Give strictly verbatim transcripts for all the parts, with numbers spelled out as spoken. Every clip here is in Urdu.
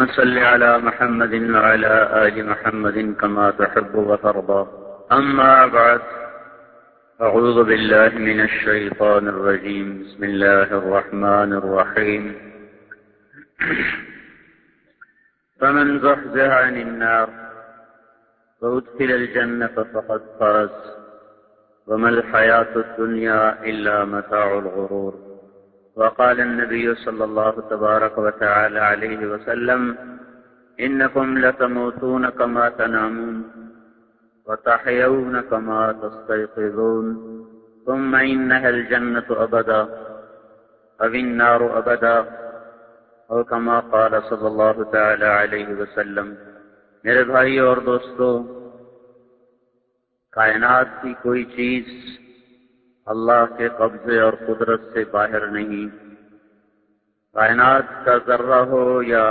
صل على محمد وعلى آل محمد كما تحب وترضى. أما بعد، أعوذ بالله من الشيطان الرجيم. بسم الله الرحمن الرحيم. فمن زحزح عن النار وأدخل الجنة فقد فاز وما الحياة الدنيا إلا متاع الغرور. وقال النبي صلى الله تبارك وتعالى عليه وسلم: إنكم لتموتون كما تنامون وتحيون كما تستيقظون ثم إنها الجنة أبدا أو النار أبدا اور كما قال صلی اللہ تعالی علیہ وسلم. میرے بھائی اور دوستو، کائنات کی کوئی چیز اللہ کے قبضے اور قدرت سے باہر نہیں. کائنات کا ذرہ ہو یا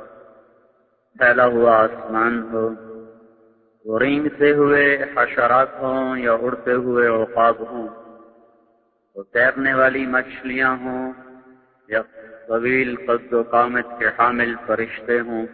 پھیلا ہوا آسمان ہو، وہ رینگتے ہوئے حشرات ہوں یا اڑتے ہوئے عقاب ہوں، وہ تیرنے والی مچھلیاں ہوں یا طویل قد و قامت کے حامل فرشتے ہوں،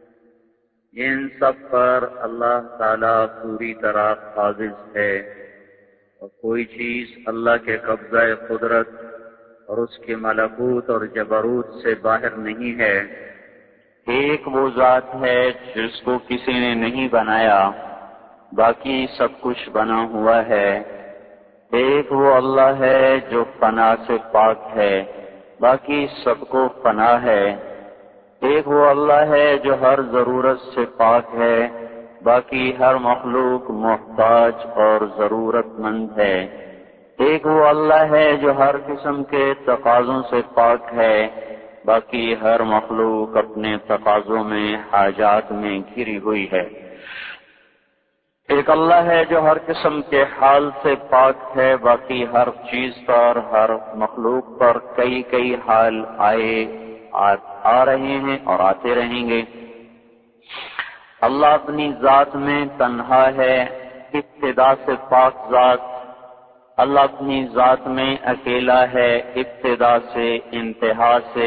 ان سب پر اللہ تعالی پوری طرح قابض ہے اور کوئی چیز اللہ کے قبضہ قدرت اور اس کے ملکوت اور جبروت سے باہر نہیں ہے. ایک وہ ذات ہے جس کو کسی نے نہیں بنایا، باقی سب کچھ بنا ہوا ہے. ایک وہ اللہ ہے جو فنا سے پاک ہے، باقی سب کو فنا ہے. ایک وہ اللہ ہے جو ہر ضرورت سے پاک ہے، باقی ہر مخلوق محتاج اور ضرورت مند ہے. ایک وہ اللہ ہے جو ہر قسم کے تقاضوں سے پاک ہے، باقی ہر مخلوق اپنے تقاضوں میں حاجات میں گھری ہوئی ہے. ایک اللہ ہے جو ہر قسم کے حال سے پاک ہے، باقی ہر چیز پر، ہر مخلوق پر کئی کئی حال آئے آ رہے ہیں اور آتے رہیں گے. اللہ اپنی ذات میں تنہا ہے، ابتدا سے پاک ذات. اللہ اپنی ذات میں اکیلا ہے، ابتدا سے، انتہا سے،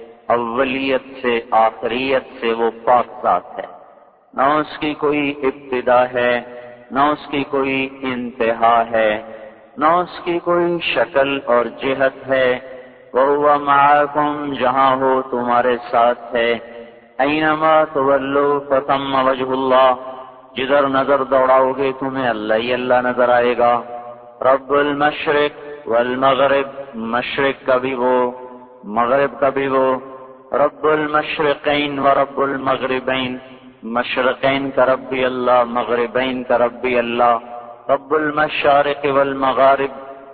اولیت سے، آخریت سے وہ پاک ذات ہے. نہ اس کی کوئی ابتدا ہے، نہ اس کی کوئی انتہا ہے، نہ اس کی کوئی شکل اور جہت ہے. وَهُوَ مَعَكُمْ، جہاں ہو تمہارے ساتھ ہے. اَيْنَمَا تُوَلُّوا فَثَمَّ وَجْهُ اللَّهِ، جدھر نظر دوڑاؤ گے تمہیں اللہ ہی اللہ نظر آئے گا. رب المشرق والمغرب، مشرق کا بھی وہ، مغرب کا بھی وہ. رب المشرقین ورب المغربین، مشرقین کا رب بھی اللہ، مغربین کا رب بھی اللہ. رب المشارق والمغارب،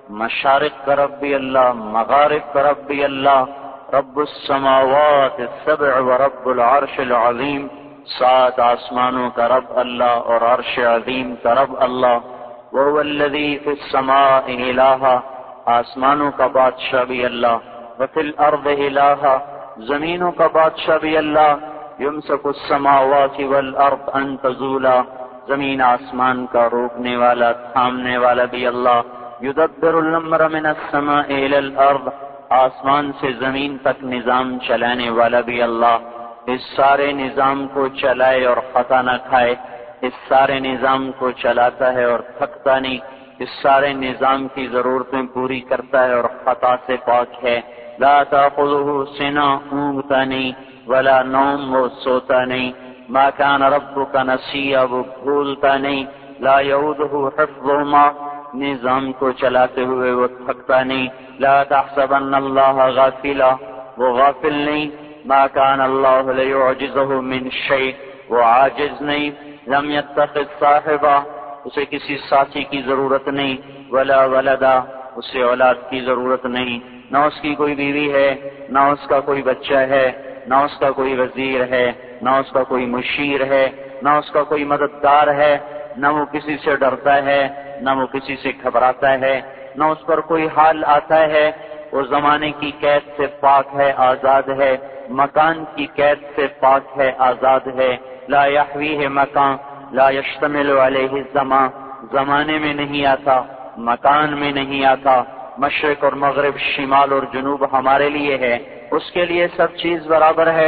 مشارق کا رب بھی اللہ، مغارب کا رب بھی اللہ. رب السماوات السبع ورب العرش العظیم، سات آسمانوں کا رب اللہ اور عرش عظیم کا رب اللہ. وَهُوَ الَّذِي فِي السَّمَاءِ إِلَٰهًا، آسمانوں کا بادشاہ بھی اللہ. وَفِي الْأَرْضِ إِلَٰهًا، زمینوں کا بادشاہ بھی اللہ. يُمْسِكُ السَّمَاوَاتِ وَالْأَرْضَ أَن تَزُولَا، زمین آسمان کا روکنے والا، تھامنے والا بھی اللہ. يُدَبِّرُ الْأَمْرَ مِنَ السَّمَاءِ إِلَى الْأَرْضِ، آسمان سے زمین تک نظام چلانے والا بھی اللہ. اس سارے نظام کو چلائے اور خطا نہ کھائے، اس سارے نظام کو چلاتا ہے اور تھکتا نہیں، اس سارے نظام کی ضرورتیں پوری کرتا ہے اور خطا سے پاک ہے. لا تأخذه سنہ، اونگتا نہیں، ولا نوم، وہ سوتا نہیں. ما كان ربك نسيا، وہ بھولتا نہیں. لا يعوده حفظهما، نظام کو چلاتے ہوئے وہ تھکتا نہیں. لا تحسبن اللہ غافلا، وہ غافل نہیں. ما كان اللہ ليعجزه من شيء، وہ عاجز نہیں. لم يتخذ صاحبا، اسے کسی ساتھی کی ضرورت نہیں. ولا ولدا، اسے اولاد کی ضرورت نہیں. نہ اس کی کوئی بیوی ہے، نہ اس کا کوئی بچہ ہے، نہ اس کا کوئی وزیر ہے، نہ اس کا کوئی مشیر ہے، نہ اس کا کوئی مددگار ہے. نہ وہ کسی سے ڈرتا ہے، نہ وہ کسی سے گھبراتا ہے، نہ اس پر کوئی حال آتا ہے. وہ زمانے کی قید سے پاک ہے، آزاد ہے. مکان کی قید سے پاک ہے، آزاد ہے. لا يحویہ مکان، لا یشتمل علیہ الزمان، زمانے میں نہیں آتا، مکان میں نہیں آتا. مشرق اور مغرب، شمال اور جنوب ہمارے لیے ہے، اس کے لیے سب چیز برابر ہے.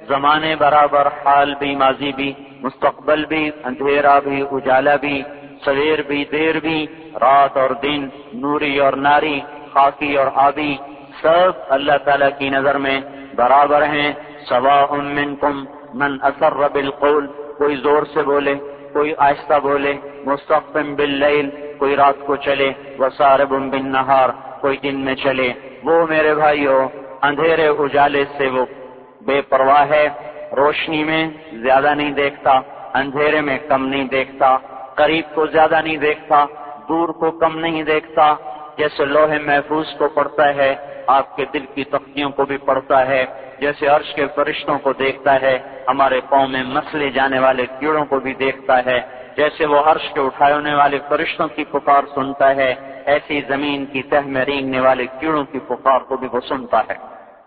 زمانے برابر، حال بھی، ماضی بھی، مستقبل بھی، اندھیرا بھی، اجالا بھی، سویر بھی، دیر بھی، رات اور دن، نوری اور ناری، خاکی اور آبی، سب اللہ تعالیٰ کی نظر میں برابر ہیں۔ سواء منکم من اسر بالقول، کوئی زور سے بولے، کوئی آہستہ بولے، مستخفٍ باللیل، کوئی رات کو چلے، وسارب بالنہار، کوئی دن میں چلے، وہ میرے بھائیو اندھیرے اجالے سے وہ بے پرواہ ہے، روشنی میں زیادہ نہیں دیکھتا، اندھیرے میں کم نہیں دیکھتا، قریب کو زیادہ نہیں دیکھتا، دور کو کم نہیں دیکھتا، جیسے لوح محفوظ کو پڑھتا ہے آپ کے دل کی تختیوں کو بھی پڑھتا ہے، جیسے عرش کے فرشتوں کو دیکھتا ہے ہمارے پاؤں میں مسلے جانے والے کیڑوں کو بھی دیکھتا ہے، جیسے وہ عرش کے اٹھانے والے فرشتوں کی پکار سنتا ہے، ایسی زمین کی تہ میں رینگنے والے کیڑوں کی پکار کو بھی وہ سنتا ہے۔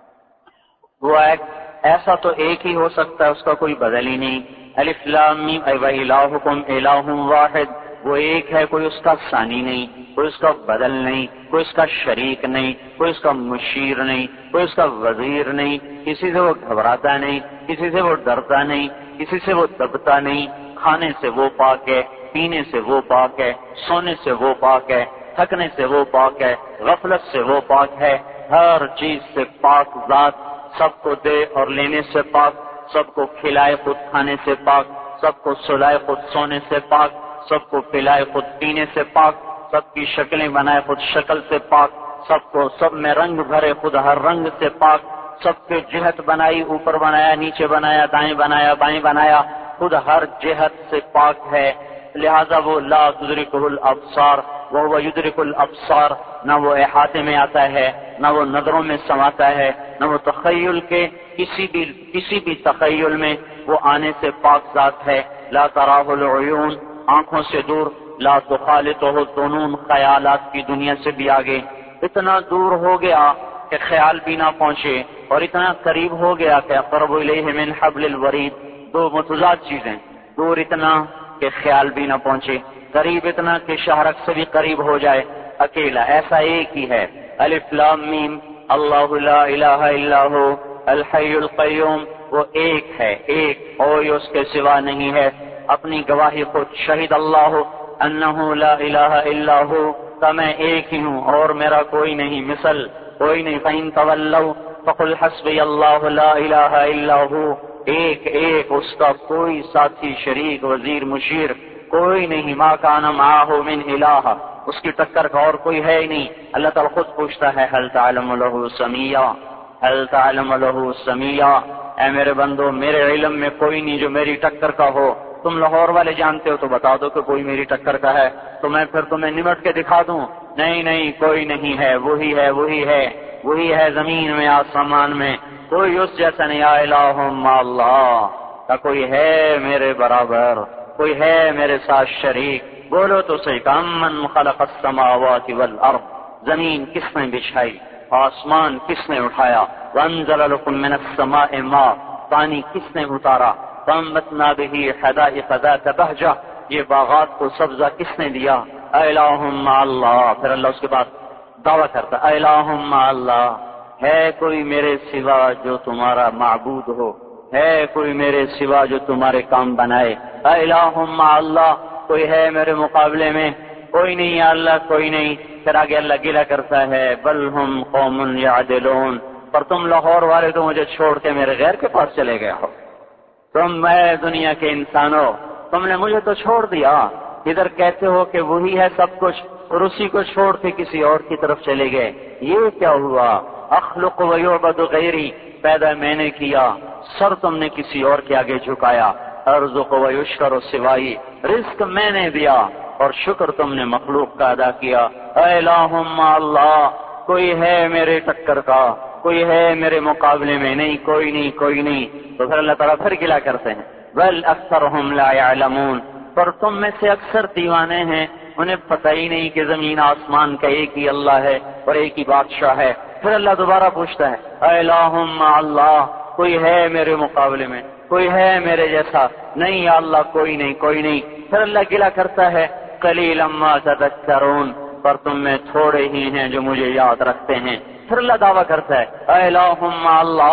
وہ ایک ایسا تو ایک ہی ہو سکتا ہے، اس کا کوئی بدل ہی نہیں۔ الف لام میم وَإِلَٰهُكُمْ إِلَٰهٌ وَاحِدٌ، وہ ایک ہے، کوئی اس کا ثانی نہیں، کوئی اس کا بدل نہیں، کوئی اس کا شریک نہیں، کوئی اس کا مشیر نہیں، کوئی اس کا وزیر نہیں، کسی سے وہ گھبراتا نہیں، کسی سے وہ ڈرتا نہیں، کسی سے وہ دبتا نہیں، کھانے سے وہ پاک ہے، پینے سے وہ پاک ہے، سونے سے وہ پاک ہے، تھکنے سے وہ پاک ہے، غفلت سے وہ پاک ہے، ہر چیز سے پاک ذات، سب کو دے اور لینے سے پاک، سب کو کھلائے خود کھانے سے پاک، سب کو سلائے خود سونے سے پاک، سب کو پلائے خود پینے سے پاک، سب کی شکلیں بنائے خود شکل سے پاک، سب کو سب میں رنگ بھرے خود ہر رنگ سے پاک، سب کے جہت بنائی، اوپر بنایا، نیچے بنایا، دائیں بنایا، بائیں بنایا، خود ہر جہت سے پاک ہے، لہذا وہ لا تدرکہ الابصار وہو یدرک الابصار، نہ وہ احاطے میں آتا ہے، نہ وہ نظروں میں سماتا ہے، نہ وہ تخیل کے کسی بھی کسی بھی تخیل میں وہ آنے سے پاک ذات ہے، لا تراہ العیون، آنکھوں سے دور، لا تخالطہ الظنون، خیالات کی دنیا سے بھی آگے، اتنا دور ہو گیا کہ خیال بھی نہ پہنچے، اور اتنا قریب ہو گیا کہ اقرب الیہ من حبل الورید، دو متضاد چیزیں، دور اتنا کہ خیال بھی نہ پہنچے، قریب اتنا کہ شہرک سے بھی قریب ہو جائے، اکیلا، ایسا ایک ہی ہے۔ الف لام میم، اللہ لا الہ الا ہو الحی القیوم، وہ ایک ہے، ایک، کوئی اس کے سوا نہیں ہے، اپنی گواہی خود شہید اللہ انہ لا الہ الا ہو، کہ میں ایک ہی ہوں اور میرا کوئی نہیں مثل، کوئی نہیں، فَإِن تَوَلَّوْا فَقُلْ حَسْبِيَ اللَّهُ لَا إِلَٰهَ إِلَّا هُوَ، ایک ایک، اس کا کوئی ساتھی، شریک، وزیر، مشیر کوئی نہیں، ما کان معه من الہ، اس کی ٹکر کا اور کوئی ہے ہی نہیں۔ اللہ تعالیٰ خود پوچھتا ہے هل تعلم له سمیہ، هل تعلم له سمیہ، اے میرے بندو میرے علم میں کوئی نہیں جو میری ٹکر کا ہو، تم لاہور والے جانتے ہو تو بتا دو کہ کوئی میری ٹکر کا ہے تو میں پھر تمہیں نمٹ کے دکھا دوں، نہیں نہیں کوئی نہیں ہے، وہی ہے وہی ہے وہی ہے زمین میں آسمان میں، کوئی اس جیسا نہیں، الہ مع اللہ، کا کوئی ہے میرے برابر، کوئی ہے میرے ساتھ شریک، بولو تو صحیح، کامن خلق السماوات والارض، زمین کس نے بچھائی، آسمان کس نے اٹھایا، وانزل لکم من السماء ماء، پانی کس نے اتارا، فانبتنا به حدائق ذات بہجہ، یہ باغات کو سبزہ کس نے دیا، الہ مع اللہ، پھر اللہ اس کے بعد دعویٰ کرتا، الہ مع اللہ، ہے کوئی میرے سوا جو تمہارا معبود ہو، ہے کوئی میرے سوا جو تمہارے کام بنائے، الہ مع اللہ، کوئی ہے میرے مقابلے میں، کوئی نہیں یا اللہ، کوئی نہیں۔ پھر آگے اللہ گلہ کرتا ہے، بل ہم قوم یعدلون، پر تم لاہور والے تو مجھے چھوڑ کے میرے غیر کے پاس چلے گئے ہو، تم میں دنیا کے انسانوں، تم نے مجھے تو چھوڑ دیا، ادھر کہتے ہو کہ وہی ہے سب کچھ اور اسی کو چھوڑ کے کسی اور کی طرف چلے گئے، یہ کیا ہوا، اخلق و یعبد غیری، پیدا میں نے کیا، سر تم نے کسی اور کے آگے جھکایا، ارزق و یشکر سوائی، رزق میں نے دیا اور شکر تم نے مخلوق کا ادا کیا، الہ مع اللہ، کوئی ہے میرے ٹکر کا، کوئی ہے میرے مقابلے میں، نہیں کوئی نہیں کوئی نہیں۔ تو پھر اللہ تعالیٰ پھر گلہ کرتے ہیں، بل اکثرهم لا يعلمون، پر تم میں سے اکثر دیوانے ہیں، انہیں پتہ ہی نہیں کہ زمین آسمان کا ایک ہی اللہ ہے اور ایک ہی بادشاہ ہے۔ پھر اللہ دوبارہ پوچھتا ہے، الہ مع اللہ، کوئی ہے میرے مقابلے میں، کوئی ہے میرے جیسا، نہیں یا اللہ کوئی نہیں کوئی نہیں۔ پھر اللہ گلہ کرتا ہے، قلیلا ما تذکرون، پر تم میں تھوڑے ہی ہیں جو مجھے یاد رکھتے ہیں۔ پھر اللہ دعویٰ کرتا ہے، الہ مع اللہ،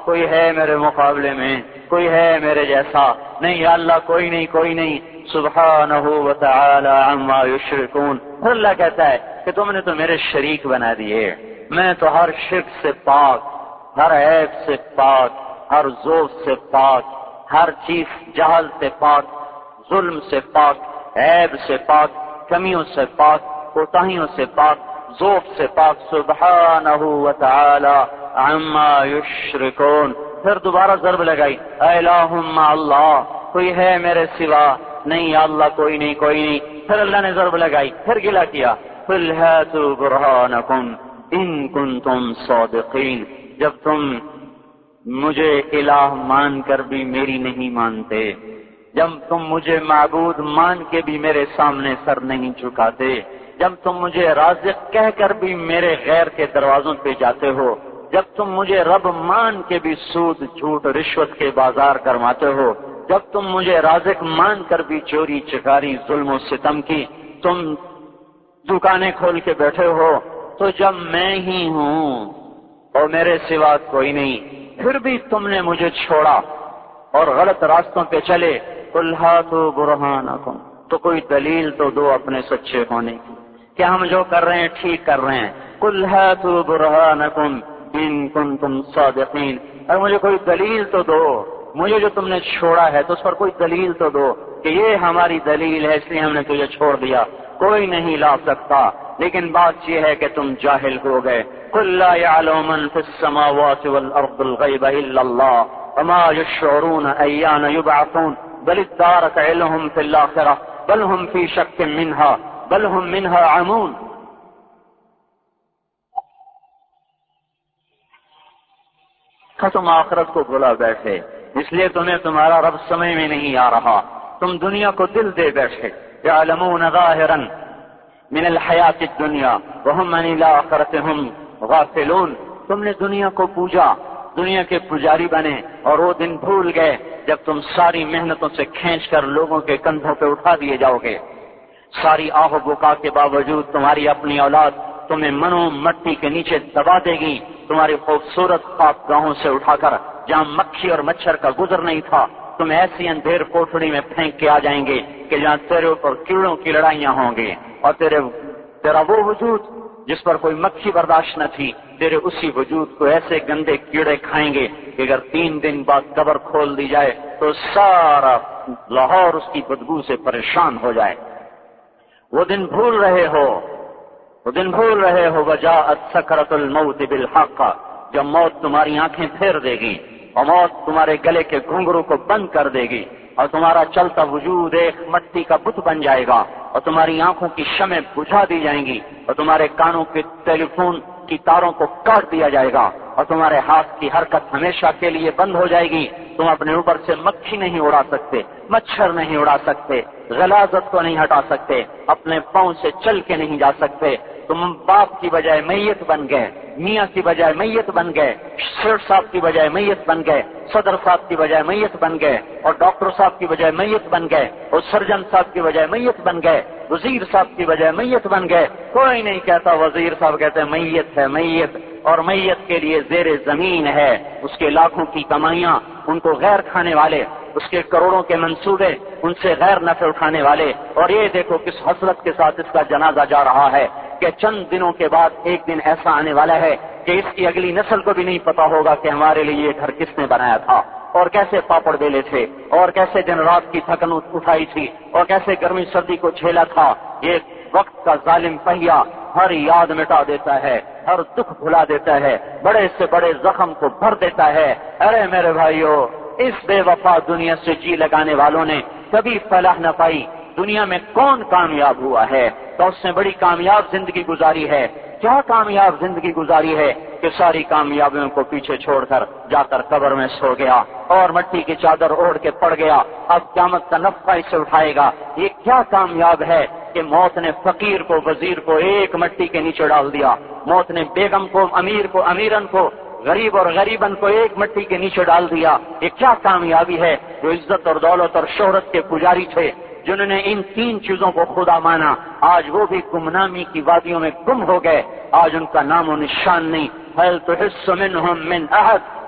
کوئی ہے میرے مقابلے میں، کوئی ہے میرے جیسا؟ نہیں یا اللہ، کوئی نہیں، کوئی نہیں۔ سبحانہ و تعالی عما یشرکون۔ پھر اللہ کہتا ہے کہ تم نے تو میرے شریک بنا دیے، میں تو ہر شرک سے پاک، ہر عیب سے پاک، ہر ذوف سے پاک، ہر چیز جہل سے پاک، ظلم سے پاک، عیب سے پاک، کمیوں سے پاک، کوتاہیوں سے پاک، ذوف سے پاک۔ سبحانہ و تعالی عما یشرکون۔ پھر دوبارہ ضرب لگائی، الہ مع اللہ، کوئی ہے میرے سوا؟ نہیں یا اللہ، کوئی نہیں، کوئی نہیں۔ پھر اللہ نے ضرب لگائی، پھر گلا کیا، قل ہاتوا برہانکم ان کنتم صادقین۔ جب تم مجھے الہ مان کر بھی میری نہیں مانتے، جب تم مجھے معبود مان کے بھی میرے سامنے سر نہیں جھکاتے، جب تم مجھے رازق کہہ کر بھی میرے غیر کے دروازوں پہ جاتے ہو، جب تم مجھے رب مان کے بھی سود، جھوٹ، رشوت کے بازار کرواتے ہو، جب تم مجھے رازق مان کر بھی چوری، چکاری، ظلم و ستم کی تم دکانیں کھول کے بیٹھے ہو، تو جب میں ہی ہوں اور میرے سوا کوئی نہیں، پھر بھی تم نے مجھے چھوڑا اور غلط راستوں پہ چلے، قل ہاتوا برہانکم، تو کوئی دلیل تو دو اپنے سچے ہونے کی کہ ہم جو کر رہے ہیں ٹھیک کر رہے ہیں۔ قل ہاتوا برہانکم ان کنتم صادقین، اور مجھے کوئی دلیل تو دو، مجھے جو تم نے چھوڑا ہے تو اس پر کوئی دلیل تو دو کہ یہ ہماری دلیل ہے اس لیے ہم نے تجھے چھوڑ دیا۔ کوئی نہیں لا سکتا، لیکن بات یہ ہے کہ تم جاہل ہو گئے۔ قل لا يعلم من في السماوات والارض الغيب الا الله وما يشعرون ايان يبعثون بل ادارك علمهم في الاخره بل هم في شك منها بل هم منها عمون۔ تم آخرت کو بھلا بیٹھے، اس لیے تمہیں تمہارا رب سمجھ میں نہیں آ رہا، تم دنیا کو دل دے بیٹھے۔ يعلمون ظاہرا من الحیات الدنیا وهم عن الآخرة هم غافلون۔ تم نے دنیا کو پوجا، دنیا کے پجاری بنے، اور وہ دن بھول گئے جب تم ساری محنتوں سے کھینچ کر لوگوں کے کندھوں پہ اٹھا دیے جاؤ گے۔ ساری آہ و بکا کے باوجود تمہاری اپنی اولاد تمہیں منو مٹی کے نیچے دبا دے گی، تمہاری خوبصورت خواب گاہوں سے اٹھا کر جہاں مکھی اور مچھر کا گزر نہیں تھا، تم ایسی اندھیر کوٹڑی میں پھینک کے آ جائیں گے کہ جہاں تیرے اوپر کیڑوں کی لڑائیاں ہوں گی، اور تیرے تیرا وہ وجود جس پر کوئی مکھی برداشت نہ تھی، تیرے اسی وجود کو ایسے گندے کیڑے کھائیں گے کہ اگر تین دن بعد قبر کھول دی جائے تو سارا لاہور اس کی بدبو سے پریشان ہو جائے۔ وہ دن بھول رہے ہو، وہ دن بھول رہے ہو۔ وجاءت سکرۃ الموت بالحق، جب موت تمہاری آنکھیں پھیر دے گی اور موت تمہارے گلے کے گھنگرو کو بند کر دے گی، اور تمہارا چلتا وجود ایک مٹی کا بت بن جائے گا، اور تمہاری آنکھوں کی شمع بجھا دی جائیں گی، اور تمہارے کانوں کے ٹیلی فون کی تاروں کو کاٹ دیا جائے گا، اور تمہارے ہاتھ کی حرکت ہمیشہ کے لیے بند ہو جائے گی۔ تم اپنے اوپر سے مکھی نہیں اڑا سکتے، مچھر نہیں اڑا سکتے، غلاظت کو نہیں ہٹا سکتے، اپنے پاؤں سے چل کے نہیں جا سکتے۔ تم باپ کی بجائے میت بن گئے، میاں کی بجائے میت بن گئے، شیخ صاحب کی بجائے میت بن گئے، صدر صاحب کی بجائے میت بن گئے، اور ڈاکٹر صاحب کی بجائے میت بن گئے، اور سرجن صاحب کی بجائے میت بن گئے، وزیر صاحب کی بجائے میت بن گئے۔ کوئی نہیں کہتا وزیر صاحب، کہتے ہیں میت ہے میت، اور میت کے لیے زیر زمین ہے، اس کے لاکھوں کی کمائیاں ان کو غیر کھانے والے، اس کے کروڑوں کے منصوبے ان سے غیر نفع اٹھانے والے، اور یہ دیکھو کس حسرت کے ساتھ اس کا جنازہ جا رہا ہے کہ چند دنوں کے بعد ایک دن ایسا آنے والا ہے کہ اس کی اگلی نسل کو بھی نہیں پتا ہوگا کہ ہمارے لیے یہ گھر کس نے بنایا تھا، اور کیسے پاپڑ بیلے تھے، اور کیسے دن رات کی تھکن اٹھائی تھی، اور کیسے گرمی سردی کو جھیلا تھا۔ یہ وقت کا ظالم پہیا ہر یاد مٹا دیتا ہے، ہر دکھ بھلا دیتا ہے، بڑے سے بڑے زخم کو بھر دیتا ہے۔ ارے میرے بھائیو، اس بے وفا دنیا سے جی لگانے والوں نے کبھی فلاح نہ پائی۔ دنیا میں کون کامیاب ہوا ہے؟ تو اس نے بڑی کامیاب زندگی گزاری ہے۔ کیا کامیاب زندگی گزاری ہے کہ ساری کامیابیوں کو پیچھے چھوڑ کر جا کر قبر میں سو گیا اور مٹی کی چادر اوڑھ کے پڑ گیا، اب قیامت کا نفقہ اسے اٹھائے گا۔ یہ کیا کامیاب ہے کہ موت نے فقیر کو، وزیر کو ایک مٹی کے نیچے ڈال دیا، موت نے بیگم کو، امیر کو، امیرن کو، غریب اور غریبن کو ایک مٹی کے نیچے ڈال دیا۔ یہ کیا کامیابی ہے؟ جو عزت اور دولت اور شہرت کے پجاری تھے، جنہوں نے ان تین چیزوں کو خدا مانا، آج وہ بھی گمنامی کی وادیوں میں گم ہو گئے، آج ان کا نام و نشان نہیں۔ هل تحس منهم من احد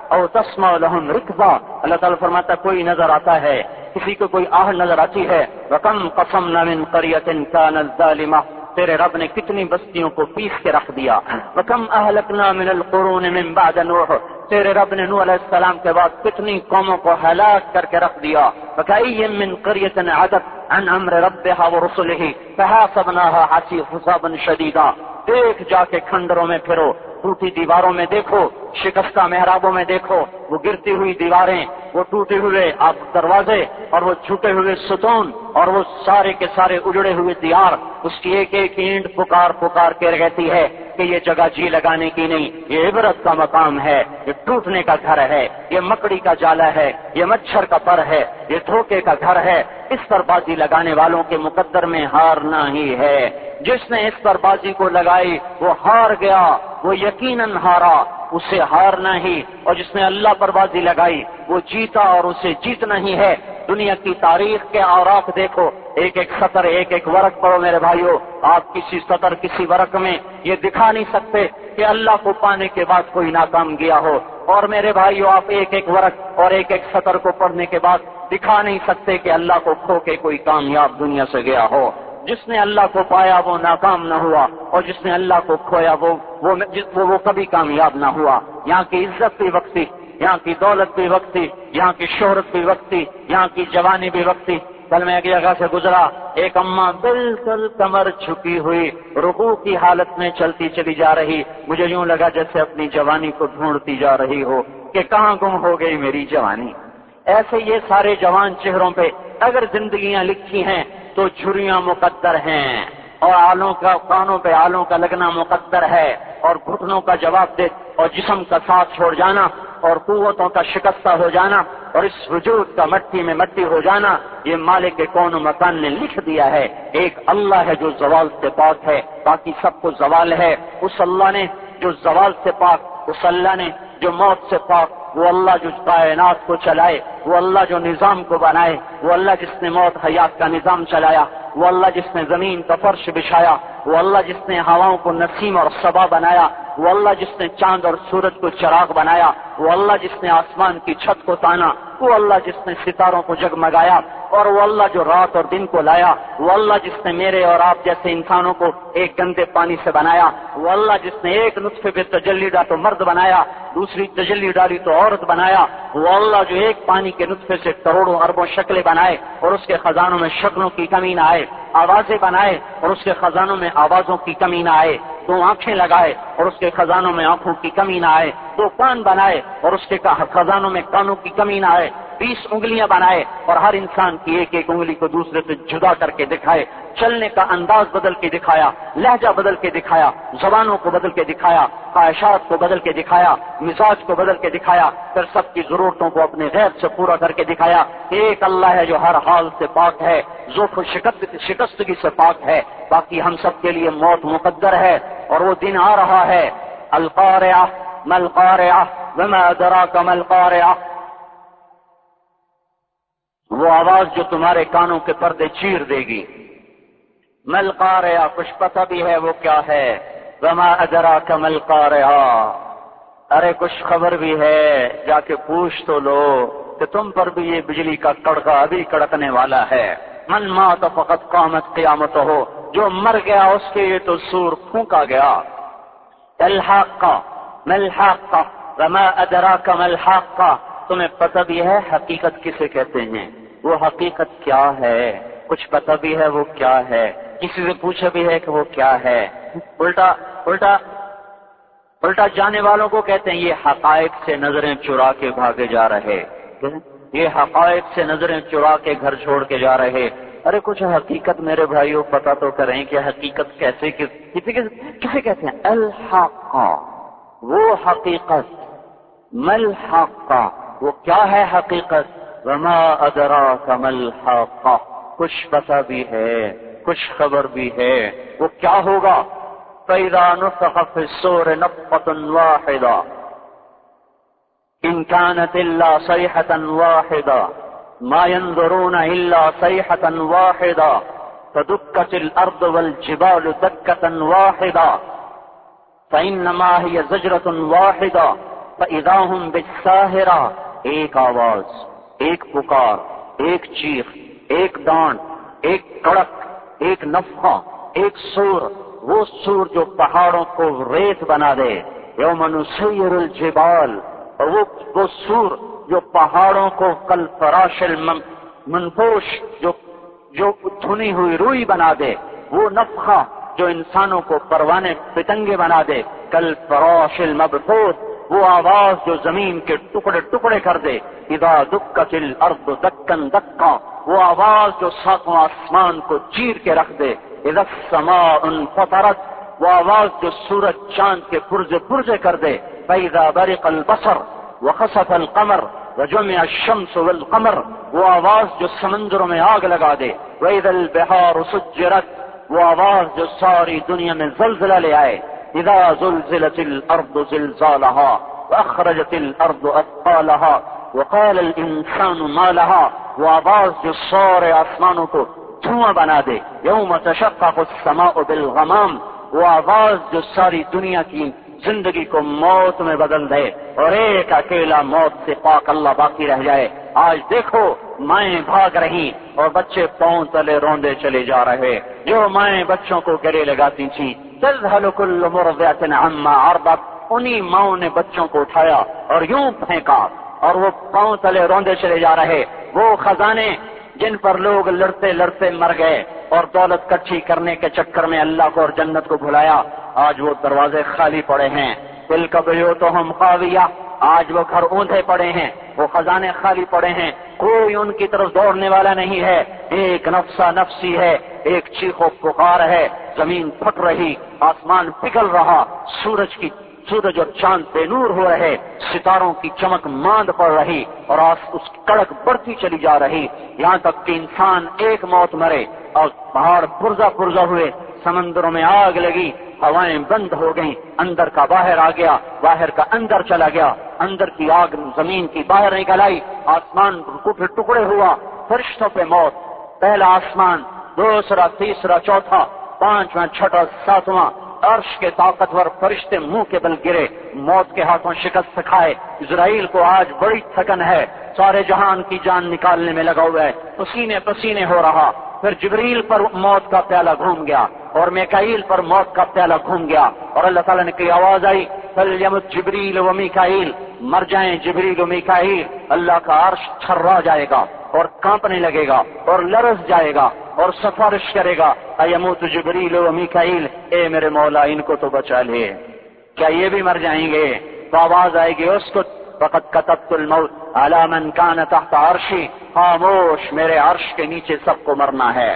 او تسمع لهم رکضا، اللہ تعالیٰ فرماتا کوئی نظر آتا ہے، کسی کو کوئی آہ نظر آتی ہے. وَكَمْ قَصَمْنَا مِنْ قَرْيَةٍ كَانَتْ ظَالِمَةً، تیرے رب نے کتنی بستیوں کو پیس کے رکھ دیا. وَكَمْ أَهْلَكْنَا مِنَ الْقُرُونِ مِنْ بَعْدِ نُوحٍ، تیرے رب نے نوح علیہ السلام کے بعد کتنی قوموں کو ہلاک کر کے رکھ دیا. وَكَأَيٍّ مِّن قَرْيَةٍ عَتَتْ عَنْ أَمْرِ رَبِّهَا وَرُسُلِهِ فَحَاسَبْنَاهَا حَسَابًا شَدِيدًا. دیکھ جا کے کھنڈروں میں پھرو، ٹوٹی دیواروں میں دیکھو، شکستہ محرابوں میں دیکھو، وہ گرتی ہوئی دیواریں، وہ ٹوٹے ہوئے آپ دروازے، اور وہ چھوٹے ہوئے ستون، اور وہ سارے کے سارے اجڑے ہوئے دیار. اس کی ایک ایک اینٹ پکار پکار کے رہتی ہے کہ یہ جگہ جی لگانے کی نہیں، یہ عبرت کا مقام ہے، یہ ٹوٹنے کا گھر ہے، یہ مکڑی کا جالا ہے، یہ مچھر کا پر ہے، یہ دھوکے کا گھر ہے. اس پر بازی لگانے والوں کے مقدر میں ہارنا ہی ہے. جس نے اس پر بازی کو لگائی وہ ہار گیا، وہ یقیناً ہارا، اسے ہارنا ہی. اور جس نے اللہ پر بازی لگائی وہ جیتا، اور اسے جیتنا ہی ہے. دنیا کی تاریخ کے اوراق دیکھو، ایک ایک سطر ایک ایک ورق پڑھو میرے بھائیو. آپ کسی سطر کسی ورق میں یہ دکھا نہیں سکتے کہ اللہ کو پانے کے بعد کوئی ناکام گیا ہو. اور میرے بھائیو آپ ایک ایک ورق اور ایک ایک سطر کو پڑھنے کے بعد دکھا نہیں سکتے کہ اللہ کو کھو کے کوئی کامیاب دنیا سے گیا ہو. جس نے اللہ کو پایا وہ ناکام نہ ہوا، اور جس نے اللہ کو کھویا وہ وہ, وہ, وہ کبھی کامیاب نہ ہوا. یہاں کی عزت بھی وقتی، یہاں کی دولت بھی وقتی، یہاں کی شہرت بھی وقتی، یہاں کی جوانی بھی وقتی. کل میں ایک جگہ سے گزرا، ایک اماں بالکل کمر جھکی ہوئی رکوع کی حالت میں چلتی چلی جا رہی. مجھے یوں لگا جیسے اپنی جوانی کو ڈھونڈتی جا رہی ہو کہ کہاں گم ہو گئی میری جوانی. ایسے یہ سارے جوان چہروں پہ اگر زندگیاں لکھی ہیں تو جھریاں مقدر ہیں، اور آلوں کا کانوں پہ آلوں کا لگنا مقدر ہے، اور گھٹنوں کا جواب دے، اور جسم کا ساتھ چھوڑ جانا، اور قوتوں کا شکستہ ہو جانا، اور اس وجود کا مٹی میں مٹی ہو جانا، یہ مالک کون و مکان نے لکھ دیا ہے. ایک اللہ ہے جو زوال سے پاک ہے، باقی سب کو زوال ہے. اس اللہ نے جو زوال سے پاک، اس اللہ نے جو موت سے پاک، وہ اللہ جو کائنات کو چلائے، وہ اللہ جو نظام کو بنائے، وہ اللہ جس نے موت حیات کا نظام چلایا، وہ اللہ جس نے زمین کا فرش بچھایا، وہ اللہ جس نے ہواؤں کو نسیم اور صبا بنایا، وہ اللہ جس نے چاند اور سورج کو چراغ بنایا، وہ اللہ جس نے آسمان کی چھت کو تانا، وہ اللہ جس نے ستاروں کو جگمگایا، اور وہ اللہ جو رات اور دن کو لایا، وہ اللہ جس نے میرے اور آپ جیسے انسانوں کو ایک گندے پانی سے بنایا، وہ اللہ جس نے ایک نطفے پہ تجلی ڈالا تو مرد بنایا، دوسری تجلی ڈالی تو عورت بنایا، وہ اللہ جو ایک پانی کے نطفے سے کروڑوں اربوں شکلیں بنائے اور اس کے خزانوں میں شکلوں کی کمی نہ آئے، آوازیں بنائے اور اس کے خزانوں میں آوازوں کی کمی نہ آئے، دو آنکھیں لگائے اور اس کے خزانوں میں آنکھوں کی کمی نہ آئے، دو کان بنائے اور اس کے خزانوں میں کانوں کی کمی نہ آئے، بیس انگلیاں بنائے اور ہر انسان کی ایک ایک انگلی کو دوسرے سے جدا کر کے دکھائے، چلنے کا انداز بدل کے دکھایا، لہجہ بدل کے دکھایا، زبانوں کو بدل کے دکھایا، خواہشات کو بدل کے دکھایا، مزاج کو بدل کے دکھایا، پھر سب کی ضرورتوں کو اپنے غیب سے پورا کر کے دکھایا. ایک اللہ ہے جو ہر حال سے پاک ہے، ذوق و شکستگی سے پاک ہے. باقی ہم سب کے لیے موت مقدر ہے اور وہ دن آ رہا ہے. القارعہ ما القارعہ وما ادراک ما القارعہ، وہ آواز جو تمہارے کانوں کے پردے چیر دے گی. ما القارعہ، کچھ پتہ بھی ہے وہ کیا ہے. وما ادراک ما القارعہ، ارے کچھ خبر بھی ہے، جا کے پوچھ تو لو کہ تم پر بھی یہ بجلی کا کڑکا ابھی کڑکنے والا ہے. من مات فقط قامت قیامتہ، جو مر گیا اس کے یہ تو سور پھونکا گیا. الحاقہ ما الحاقہ وما ادراک ما الحاقہ، تمہیں پتہ بھی ہے حقیقت کسے کہتے ہیں؟ وہ حقیقت کیا ہے؟ کچھ پتہ بھی ہے وہ کیا ہے؟ کسی سے پوچھا بھی ہے کہ وہ کیا ہے؟ الٹا الٹا الٹا جانے والوں کو کہتے ہیں یہ حقائق سے نظریں چرا کے بھاگے جا رہے، یہ حقائق سے نظریں چرا کے گھر چھوڑ کے جا رہے. ارے کچھ حقیقت میرے بھائیوں پتہ تو کریں کہ حقیقت کیسے کسی کسے کہتے ہیں؟ الحاقہ، وہ حقیقت. مل حاقہ، وہ کیا ہے حقیقت؟ وما ادراک ما الحاقہ، کچھ پتہ بھی ہے کچھ خبر بھی ہے وہ کیا ہوگا. فَإِذَا نُفِخَ فِي الصُّورِ نَفْخَةٌ وَاحِدَةٌ إِنْ كَانَتْ إِلَّا صَيْحَةً وَاحِدَةً مَا يَنظُرُونَ إِلَّا صَيْحَةً وَاحِدَةً فَدُكَّتِ الْأَرْضُ وَالْجِبَالُ دَكَّةً وَاحِدَةً فَإِنَّمَا هِيَ زَجْرَةٌ وَاحِدَةٌ فَإِذَا هُمْ بِالسَّاهِرَةِ، ایک آواز، ایک پکار، ایک چیخ، ایک ڈانٹ، ایک کڑک، ایک نفخہ، ایک سور، وہ سور جو پہاڑوں کو ریت بنا دے. یوم نسیر الجبال، اور وہ وہ سور جو پہاڑوں کو کل فراش المنفوش، جو جو دھنی ہوئی روئی بنا دے. وہ نفخہ جو انسانوں کو پروانے پتنگے بنا دے. کل فراش المبثوث، وہ آواز جو زمین کے ٹکڑے ٹکڑے کر دے. اذا دکت الارض دکن دکا، وہ آواز جو ساتوں آسمان کو چیر کے رکھ دے. اذا السماء انفطرت، وہ آواز جو سورج چاند کے پرزے پرزے کر دے. فاذا برق البصر وخسف القمر وجمع الشمس والقمر، وہ آواز جو سمندروں میں آگ لگا دے. واذا البحار سجرت، وہ آواز جو ساری دنیا میں زلزلہ لے آئے. اذا زلزلت الارض زلزالها واخرجت الارض اثقالها وقال الانسان ما لها، وہ آواز جو سارے آسمانوں کو دھواں بنا دے. یوم تشقق السماء بالغمام، وہ آواز جو ساری دنیا کی زندگی کو موت میں بدل دے اور ایک اکیلا موت سے پاک اللہ باقی رہ جائے. آج دیکھو مائیں بھاگ رہی اور بچے پاؤں تلے روندے چلے جا رہے. جو مائیں بچوں کو گلے لگاتی تھیں، تذهل كل مرضعة عما ارضعت، انہی ماؤں نے بچوں کو اٹھایا اور یوں پھینکا اور وہ پاؤں تلے روندے چلے جا رہے. وہ خزانے جن پر لوگ لڑتے لڑتے مر گئے اور دولت کٹھی کرنے کے چکر میں اللہ کو اور جنت کو بھلایا، آج وہ دروازے خالی پڑے ہیں. تلک بیوتہم خاویہ، آج وہ گھر اوندھے پڑے ہیں، وہ خزانے خالی پڑے ہیں، کوئی ان کی طرف دوڑنے والا نہیں ہے. ایک نفسا نفسی ہے، ایک چیخ و پکار ہے. زمین پھٹ رہی، آسمان پگھل رہا، سورج کی سورج اور چاند بے نور ہو رہے، ستاروں کی چمک ماند پڑ رہی اور آس اس کی کڑک بڑھتی چلی جا رہی، یہاں تک کہ انسان ایک موت مرے اور پہاڑ پرزا پرزا ہوئے، سمندروں میں آگ لگی، ہوائیں بند ہو گئیں، اندر کا باہر آ گیا، باہر کا اندر چلا گیا، اندر کی آگ زمین کی باہر نکل آئی، آسمان ٹکڑے ٹکڑے ہوا، فرشتوں پہ موت. پہلا آسمان، دوسرا، تیسرا، چوتھا، پانچواں، چھٹا، ساتواں، عرش کے طاقتور فرشتے منہ کے بل گرے، موت کے ہاتھوں شکست کھائے. اسرائیل کو آج بڑی تھکن ہے، سارے جہان کی جان نکالنے میں لگا ہوا ہے، پسینے پسینے ہو رہا. پھر جبریل پر موت کا پیالہ گھوم گیا اور میکائیل پر موت کا پیالہ گھوم گیا اور اللہ تعالیٰ نے کی آواز آئی، فَلْيَمُتْ جبریل و میکائیل، مر جائیں جبریل و میکائیل. اللہ کا عرش تھرا جائے گا اور کانپنے لگے گا اور لرز جائے گا اور سفارش کرے گا، ایموت جبریل و میکائیل، اے میرے مولا ان کو تو بچا لے. کیا یہ بھی مر جائیں گے؟ تو آواز آئے گی، اسکت فقد كتبت الموت على من كان تحت عرشی، خاموش، میرے عرش کے نیچے سب کو مرنا ہے.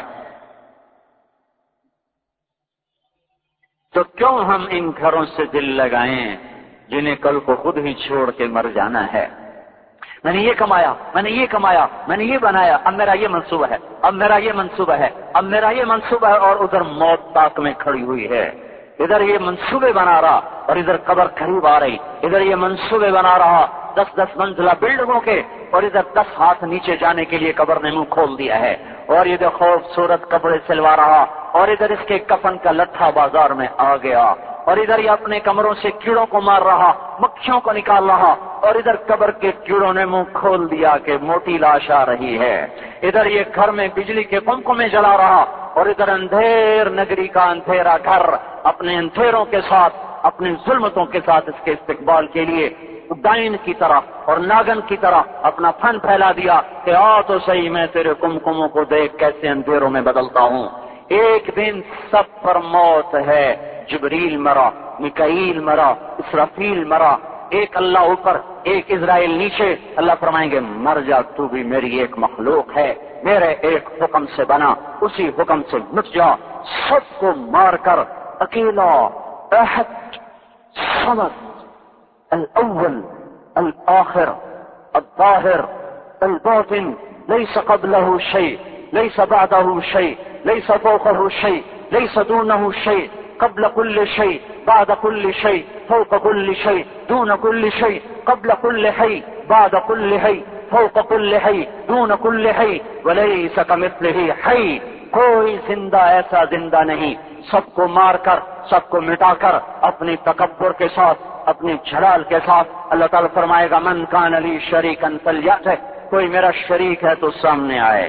تو کیوں ہم ان گھروں سے دل لگائیں جنہیں کل کو خود ہی چھوڑ کے مر جانا ہے؟ میں نے یہ کمایا، میں نے یہ کمایا، میں نے یہ بنایا، اب میرا یہ منصوبہ ہے، اب میرا یہ منصوبہ ہے، اب میرا یہ منصوبہ ہے، اور ادھر موت طاق میں کھڑی ہوئی ہے. ادھر یہ منصوبے بنا رہا اور ادھر قبر قریب آ رہی. ادھر یہ منصوبے بنا رہا دس دس منزلہ بلڈنگوں کے اور ادھر دس ہاتھ نیچے جانے کے لیے قبر نے منہ کھول دیا ہے. اور ادھر خوبصورت کپڑے سلوا رہا اور ادھر اس کے کفن کا لٹھا بازار میں آ گیا. اور ادھر یہ اپنے کمروں سے کیڑوں کو مار رہا، مکھیوں کو نکال رہا، اور ادھر قبر کے کیڑوں نے منہ کھول دیا کہ موٹی لاش آ رہی ہے. ادھر یہ گھر میں بجلی کے پنکھوں میں جلا رہا اور ادھر اندھیر نگری کا اندھیرا گھر اپنے اندھیروں کے ساتھ، اپنے ظلمتوں کے ساتھ اس کے استقبال کے لیے ڈائن کی طرح اور ناگن کی طرح اپنا پھن پھیلا دیا کہ آ تو صحیح، میں تیرے کمکموں کو دیکھ کیسے اندھیروں میں بدلتا ہوں. ایک دن سب پر موت ہے. جبریل مرا، میکائیل مرا، اسرافیل مرا، ایک اللہ اوپر، ایک اسرائیل نیچے. اللہ فرمائیں گے مر جا، تو بھی میری ایک مخلوق ہے، میرے ایک حکم سے بنا، اسی حکم سے مٹ جا. سب کو مار کر اکیلا، احد، صمد، الاول، الاخر، الظاہر، الباطن، ليس قبله شيء، ليس بعده شيء، ليس فوقه شيء، ليس دونه شيء، قبل كل شيء، بعد كل شيء، فوق كل شيء، دون كل شيء، قبل كل حي، بعد كل حي، فوق كل حي، دون كل حي، وليس كمثله حي. کوئی زندہ ایسا زندہ نہیں. سب کو مار کر، سب کو مٹا کر، اپنی تکبر کے ساتھ اپنے جلال کے ساتھ اللہ تعالیٰ فرمائے گا من کان لی شریکن فلیأت، کوئی میرا شریک ہے تو سامنے آئے،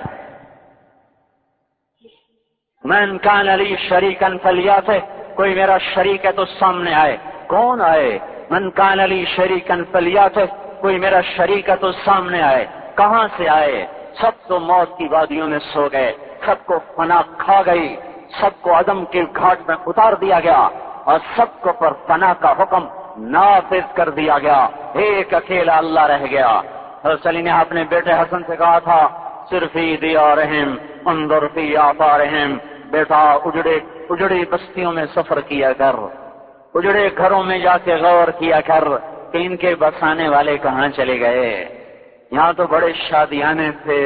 من کان لی شریکن فلیأت، کوئی میرا شریک ہے تو سامنے آئے۔ کون آئے؟ من کان لی شریکن فلیأت، کوئی میرا شریک ہے تو سامنے آئے۔ کہاں سے آئے؟ سب تو موت کی وادیوں میں سو گئے، سب کو فنا کھا گئی، سب کو عدم کے گھاٹ میں اتار دیا گیا اور سب کو پر فنا کا حکم نافذ کر دیا گیا، ایک اکیلا اللہ رہ گیا۔ حضرت علی نے اپنے بیٹے حسن سے کہا تھا صرف ہی دیارہم انظر فی آثارہم، بیٹا اجڑے اجڑی بستیوں میں سفر کیا کر، اجڑے گھروں میں جا کے غور کیا کر کہ ان کے بسانے والے کہاں چلے گئے۔ یہاں تو بڑے شادیانے تھے،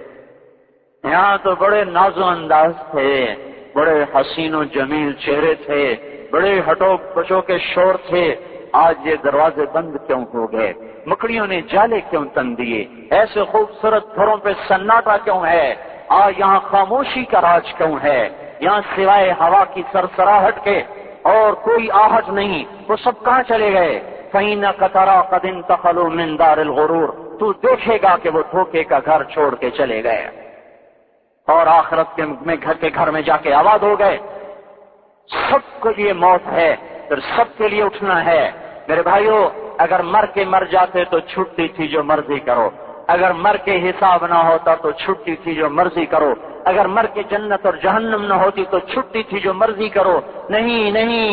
یہاں تو بڑے ناز و انداز تھے، بڑے حسین و جمیل چہرے تھے، بڑے ہٹو بچوں کے شور تھے، آج یہ دروازے بند کیوں ہو گئے؟ مکڑیوں نے جالے کیوں تن دیے؟ ایسے خوبصورت گھروں پہ سناٹا کیوں ہے؟ آج یہاں خاموشی کا راج کیوں ہے؟ یہاں سوائے ہوا کی سرسراہٹ کے اور کوئی آہٹ نہیں، وہ سب کہاں چلے گئے؟ فَإِنَّكَ تَرَىٰ قَدْ انتقلوا مِن دَارِ الْغُرُورِ، تو دیکھے گا کہ وہ دھوکے کا گھر چھوڑ کے چلے گئے اور آخرت کے میں گھر کے گھر میں جا کے آباد ہو گئے۔ سب کے لیے موت ہے، پھر سب کے لیے اٹھنا ہے۔ میرے بھائیوں، اگر مر کے مر جاتے تو چھٹی تھی جو مرضی کرو، اگر مر کے حساب نہ ہوتا تو چھٹی تھی جو مرضی کرو، اگر مر کے جنت اور جہنم نہ ہوتی تو چھٹی تھی جو مرضی کرو۔ نہیں نہیں،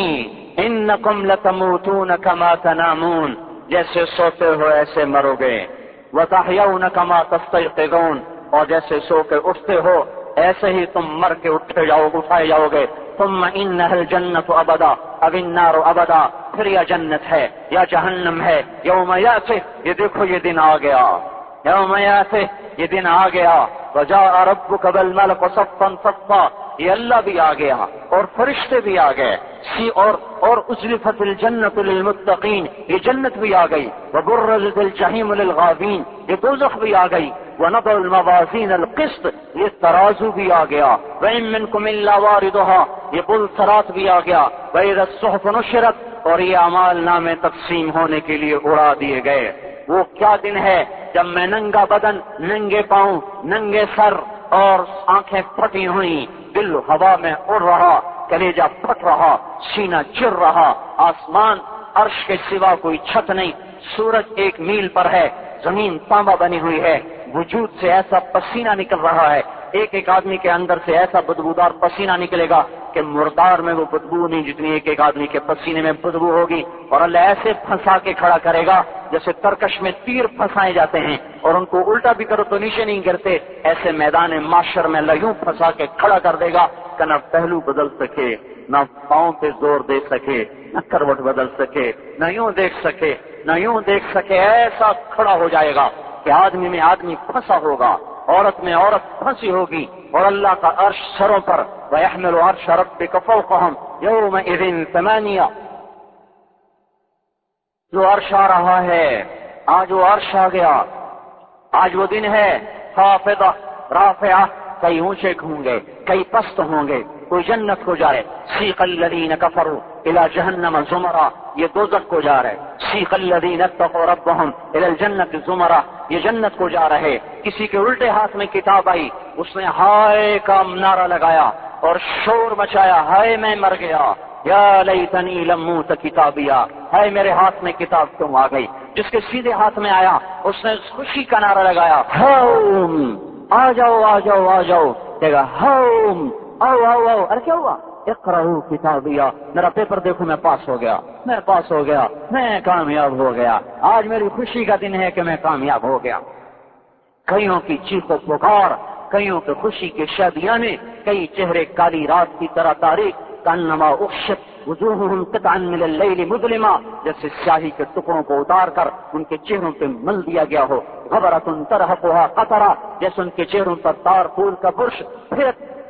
انکم لتموتون کما تنامون، جیسے سوتے ہو ایسے مرو گے، وتحیون کما تستیقظون، اور جیسے سو کے اٹھتے ہو ایسے ہی تم مر کے اٹھے جاؤ اٹھائے جاؤ گے۔ ثم انها الجنت ابدا، اب النار ابدا، پھر یا جنت ہے یا جہنم ہے۔ یوم یاتی، یہ دیکھو یہ دن آ گیا، یوم یاتی، یہ دن آ گیا، وجاء ربک والملک صفا صفا، یہ اللہ بھی آ گیا اور فرشتے بھی آ گئے، سی اور اور ازلفت الجنت للمتقین، یہ جنت بھی آ گئی، وبرزت الجحیم للغاوین، یہ دوزخ بھی آ گئی، ونضع الموازین القسط، یہ ترازو بھی آ گیا، وَإِن مِّنكُمْ إِلَّا وَارِدُهَا، یہ پل صراط بھی آ گیا، وَإِذَا الصُّحُفُ نُشِرَتْ، اور یہ اعمال نامے تقسیم ہونے کے لیے اڑا دیے گئے۔ وہ کیا دن ہے جب میں ننگا بدن، ننگے پاؤں، ننگے سر اور آنکھیں پھٹی ہوئی، دل ہوا میں اڑ رہا، کلیجہ پھٹ رہا، سینہ چر رہا، آسمان عرش کے سوا کوئی چھت نہیں، سورج ایک میل پر ہے، زمین تانبا بنی ہوئی ہے، وجود سے ایسا پسینہ نکل رہا ہے، ایک ایک آدمی کے اندر سے ایسا بدبودار پسینہ نکلے گا کہ مردار میں وہ بدبو نہیں جتنی ایک ایک آدمی کے پسینے میں بدبو ہوگی، اور اللہ ایسے پھنسا کے کھڑا کرے گا جیسے ترکش میں تیر پھنسائے جاتے ہیں اور ان کو الٹا بھی کرو تو نیچے نہیں گرتے، ایسے میدان معاشر میں اللہ یوں پھنسا کے کھڑا کر دے گا کہ نہ پہلو بدل سکے، نہ پاؤں پہ زور دے سکے، نہ کروٹ بدل سکے، نہ یوں دیکھ سکے نہ یوں دیکھ سکے، ایسا کھڑا ہو جائے گا کہ آدمی میں آدمی پھنسا ہوگا، عورت میں عورت پھنسی ہوگی، اور اللہ کا عرش سروں پر، وَيَحْمِلُ عَرْشَ رَبِّكَ فَوْقَهُمْ يَوْمَئِذٍ ثَمَانِيَةٌ، جو عرش آ رہا ہے، آج وہ عرش آ گیا، آج وہ دن ہے، خافضہ رافعہ، کئی اونچے ہوں گے کئی پست ہوں گے، کوئی جنت کو جا رہے، سیق الذین کفروا الی جہنم زمرا، یہ دوزخ کو جا رہے، سیق الذین اتقوا ربهم الی الجنت زمرا، یہ جنت کو جا رہے۔ کسی کے الٹے ہاتھ میں کتاب آئی، اس نے ہائے کا نعرہ لگایا اور شور مچایا، ہائے میں مر گیا، یا لیتنی لم اوت کتابیا، ہائے میرے ہاتھ میں کتاب کیوں آ گئی۔ جس کے سیدھے ہاتھ میں آیا اس نے خوشی کا نعرہ لگایا، ہوم، آ جاؤ آ جاؤ آ جاؤ، کہے گا ہوم، آؤ آؤ آؤ، ارے کیا ہوا؟ اقرأوا کتابیا، میرا پیپر دیکھو میں پاس ہو گیا، میں پاس ہو گیا، میں کامیاب ہو گیا، آج میری خوشی کا دن ہے کہ میں کامیاب ہو گیا۔ کئیوں کی چیخ و پکار، کئیوں کے خوشی کے شادیانے، کئی چہرے کالی رات کی طرح تاریک، کانما اخشت وجوہہم قطعا من اللیل مظلما، جیسے سیاہی کے ٹکڑوں کو اتار کر ان کے چہروں پہ مل دیا گیا ہو، غبرۃ ترہقھا قطرہ، جیسے ان کے چہروں پر تار پھول کا برش پھر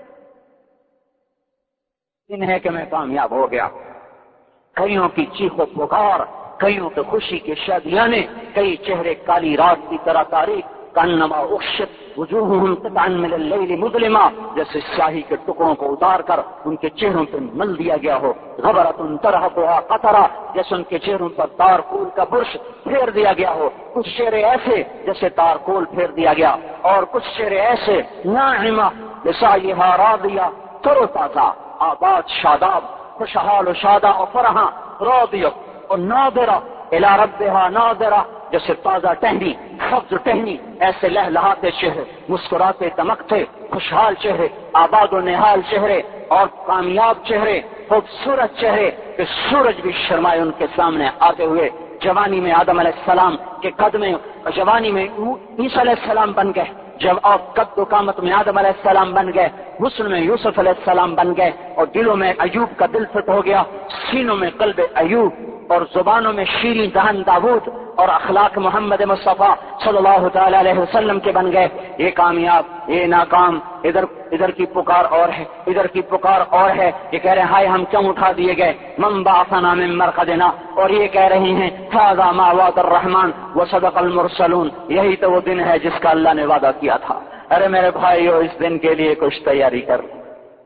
دن ہے کہ میں کامیاب ہو گیا۔ کئیوں کی چیخ و پکار، کئیوں کے خوشی کے شادیانے، کئی چہرے کالی رات کی طرح تاریک، کانما اخشت وجوہہم قطعا من اللیل مظلما، جیسے سیاہی کے ٹکڑوں کو اتار کر ان کے چہروں پہ مل دیا گیا ہو، غبرۃ ترہقها قطرہ، جیسے ان کے چہروں پر تارکول کا برش پھیر دیا گیا ہو، کچھ چہرے ایسے جیسے تارکول پھیر دیا گیا، اور کچھ چہرے ایسے ناعمہ لسعیہا راضیہ، تر و تازہ، آباد، شاداب، خوشحال و شادہ اور فرحاں، راضیہ اور ناظرہ الی ربہا ناظرہ، جیسے تازہ ٹہنی، سبز ٹہنی، ایسے لہلہاتے چہرے، مسکراتے دمکتے خوشحال چہرے، آباد و نہال چہرے اور کامیاب چہرے، خوبصورت چہرے کہ سورج بھی شرمائے ان کے سامنے آتے ہوئے۔ جوانی میں آدم علیہ السلام کے قد میں، جوانی میں عیسیٰ علیہ السلام بن گئے، جب اور قد و قامت میں آدم علیہ السلام بن گئے، حسن میں یوسف علیہ السلام بن گئے، اور دلوں میں ایوب کا دل فٹ ہو گیا، سینوں میں قلب ایوب، اور زبانوں میں شیریں دہن داود، اور اخلاق محمد مصطفیٰ صلی اللہ تعالی علیہ وسلم کے بن گئے۔ یہ کامیاب، یہ ناکام، ادھر ادھر کی پکار اور ہے، ادھر کی پکار اور ہے، یہ کہہ رہے ہیں ہائے ہم کیوں اٹھا دیے گئے، من بعثنا من مرقدنا، اور یہ کہہ رہی ہیں ھذا ما وعد الرحمن وصدق المرسلون، یہی تو وہ دن ہے جس کا اللہ نے وعدہ کیا تھا۔ ارے میرے بھائیو، اس دن کے لیے کچھ تیاری کر لو۔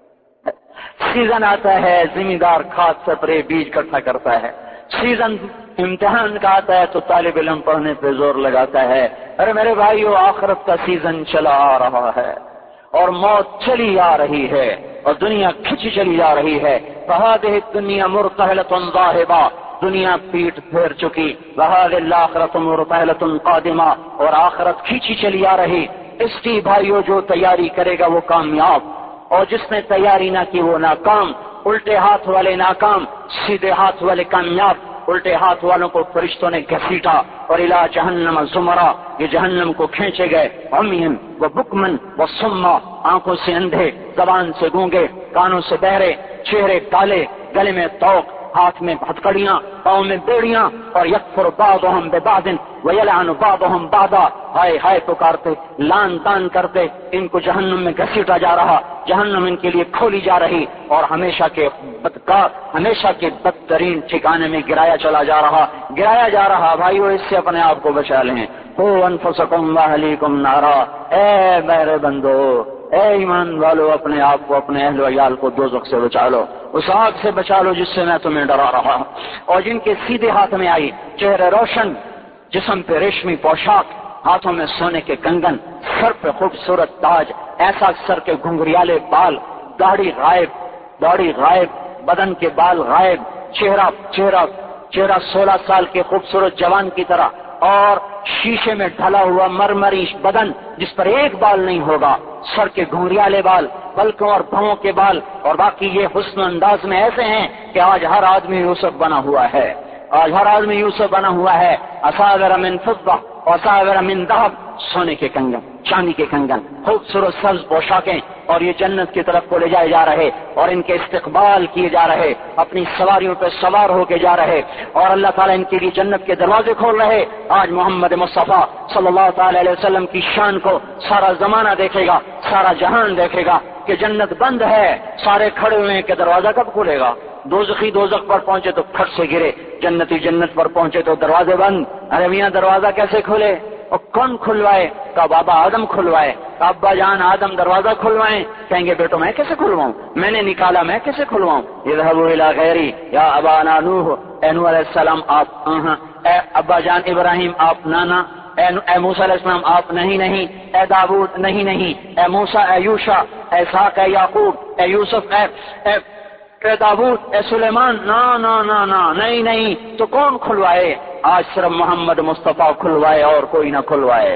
سیزن آتا ہے، زمیندار کھاد سپرے بیج اکٹھا کرتا ہے، سیزن امتحان کا آتا ہے تو طالب علم پڑھنے پہ زور لگاتا ہے۔ ارے میرے بھائیو، آخرت کا سیزن چلا آ رہا ہے اور موت چلی آ رہی ہے اور دنیا کھچی چلی جا رہی ہے۔ فہذہ الدنیا مرتحلۃ ذاہبہ، دنیا پیٹ پھیر چکی، وہذہ الآخرۃ مرتحلۃ قادمہ، اور آخرت کھچی چلی آ رہی۔ اس کی بھائیو جو تیاری کرے گا وہ کامیاب، اور جس نے تیاری نہ کی وہ ناکام۔ الٹے ہاتھ والے ناکام، سیدھے ہاتھ والے کامیاب۔ الٹے ہاتھ والوں کو فرشتوں نے گھسیٹا، اور الی جہنم زمرا، یہ جہنم کو کھینچے گئے، عمین و بکمن و سما، آنکھوں سے اندھے، زبان سے گونگے، کانوں سے بہرے، چہرے کالے، گلے میں توق، ہاتھ میں ہتکڑیاں، پاؤں میں بیڑیاں، اور یکفر بعضهم ببعض ویلعن بعضهم بعضا، ہائے ہائے پکارتے، لان تان کرتے، ان کو جہنم میں گھسیٹا جا رہا، جہنم ان کے لیے کھولی جا رہی، اور ہمیشہ کے بدکار، ہمیشہ کے بدترین ٹھکانے میں گرایا چلا جا رہا، گرایا جا رہا۔ بھائیو، اس سے اپنے آپ کو بچا لیں۔ قوا انفسکم واہلیکم نارا، اے میرے بندو، اے ایمان والو، اپنے آپ کو، اپنے اہل و عیال کو دوزخ سے بچا لو، اس آگ سے بچا لو جس سے میں تمہیں ڈرا رہا ہوں۔ اور جن کے سیدھے ہاتھ میں آئی، چہرے روشن، جسم پہ ریشمی پوشاک، ہاتھوں میں سونے کے کنگن، سر پہ خوبصورت تاج، ایسا سر کے گھنگریالے بال، داڑھی غائب، داڑھی غائب، بدن کے بال غائب، چہرہ چہرہ چہرہ سولہ سال کے خوبصورت جوان کی طرح، اور شیشے میں ڈھلا ہوا مرمری بدن جس پر ایک بال نہیں ہوگا، سر کے گھنگریالے بال، پلکوں اور بھووں کے بال، اور باقی یہ حسن انداز میں ایسے ہیں کہ آج ہر آدمی یوسف بنا ہوا ہے، آج ہر آدمی یوسف بنا ہوا ہے۔ اساور من فضہ واساور من ذہب، سونے کے کنگن، چاندی کے کنگن، خوبصورت سبز پوشاکیں، اور یہ جنت کی طرف کو لے جائے جا رہے، اور ان کے استقبال کیے جا رہے، اپنی سواریوں پہ سوار ہو کے جا رہے، اور اللہ تعالیٰ ان کے لیے جنت کے دروازے کھول رہے۔ آج محمد مصطفیٰ صلی اللہ تعالی علیہ وسلم کی شان کو سارا زمانہ دیکھے گا، سارا جہان دیکھے گا کہ جنت بند ہے، سارے کھڑے ہوئے ہیں کہ دروازہ کب کھلے گا۔ دوزخی دوزخ پر پہنچے تو پھٹ سے گرے، جنتی جنت پر پہنچے تو دروازے بند۔ ارے میاں دروازہ کیسے کھلے؟ اور کون کھلوائے؟ کا بابا آدم کھلوائے، کا ابا جان آدم دروازہ کھلوائیں؟ کہیں گے بیٹو میں کیسے کھلواؤں، میں نے نکالا، میں کیسے کھلواؤں؟ اذهبوا الى غیری یا ابانا نوح، اے نوح علیہ السلام آپ، اے ابا جان ابراہیم آپ نانا، اے موسیٰ علیہ السلام آپ نہیں نہیں، اے داود نہیں نہیں، اے موسیٰ، اے یوشع، اے اسحاق، اے یعقوب، اے یوسف، اے اے اے داود، اے سلیمان، نا نا نا نا نہیں نہیں، تو کون کھلوائے؟ آج صرف محمد مصطفیٰ کھلوائے اور کوئی نہ کھلوائے۔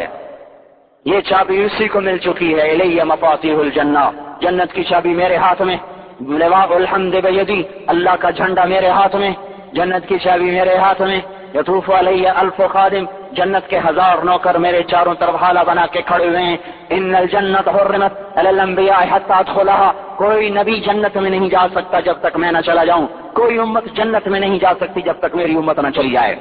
یہ چابی اسی کو مل چکی ہے، الی مفاتیح الجنہ، جنت کی چابی میرے ہاتھ میں، لواء الحمد بیدی، اللہ کا جھنڈا میرے ہاتھ میں، جنت کی چابی میرے ہاتھ میں، یطوف علیہ الف خادم، جنت کے ہزار نوکر میرے چاروں طرف حالہ بنا کے کھڑے ہوئے ہیں۔ ان الجنت حرمت علی الانبیاء حتی ادخلها، کوئی نبی جنت میں نہیں جا سکتا جب تک میں نہ چلا جاؤں، کوئی امت جنت میں نہیں جا سکتی جب تک میری امت نہ چلی جائے۔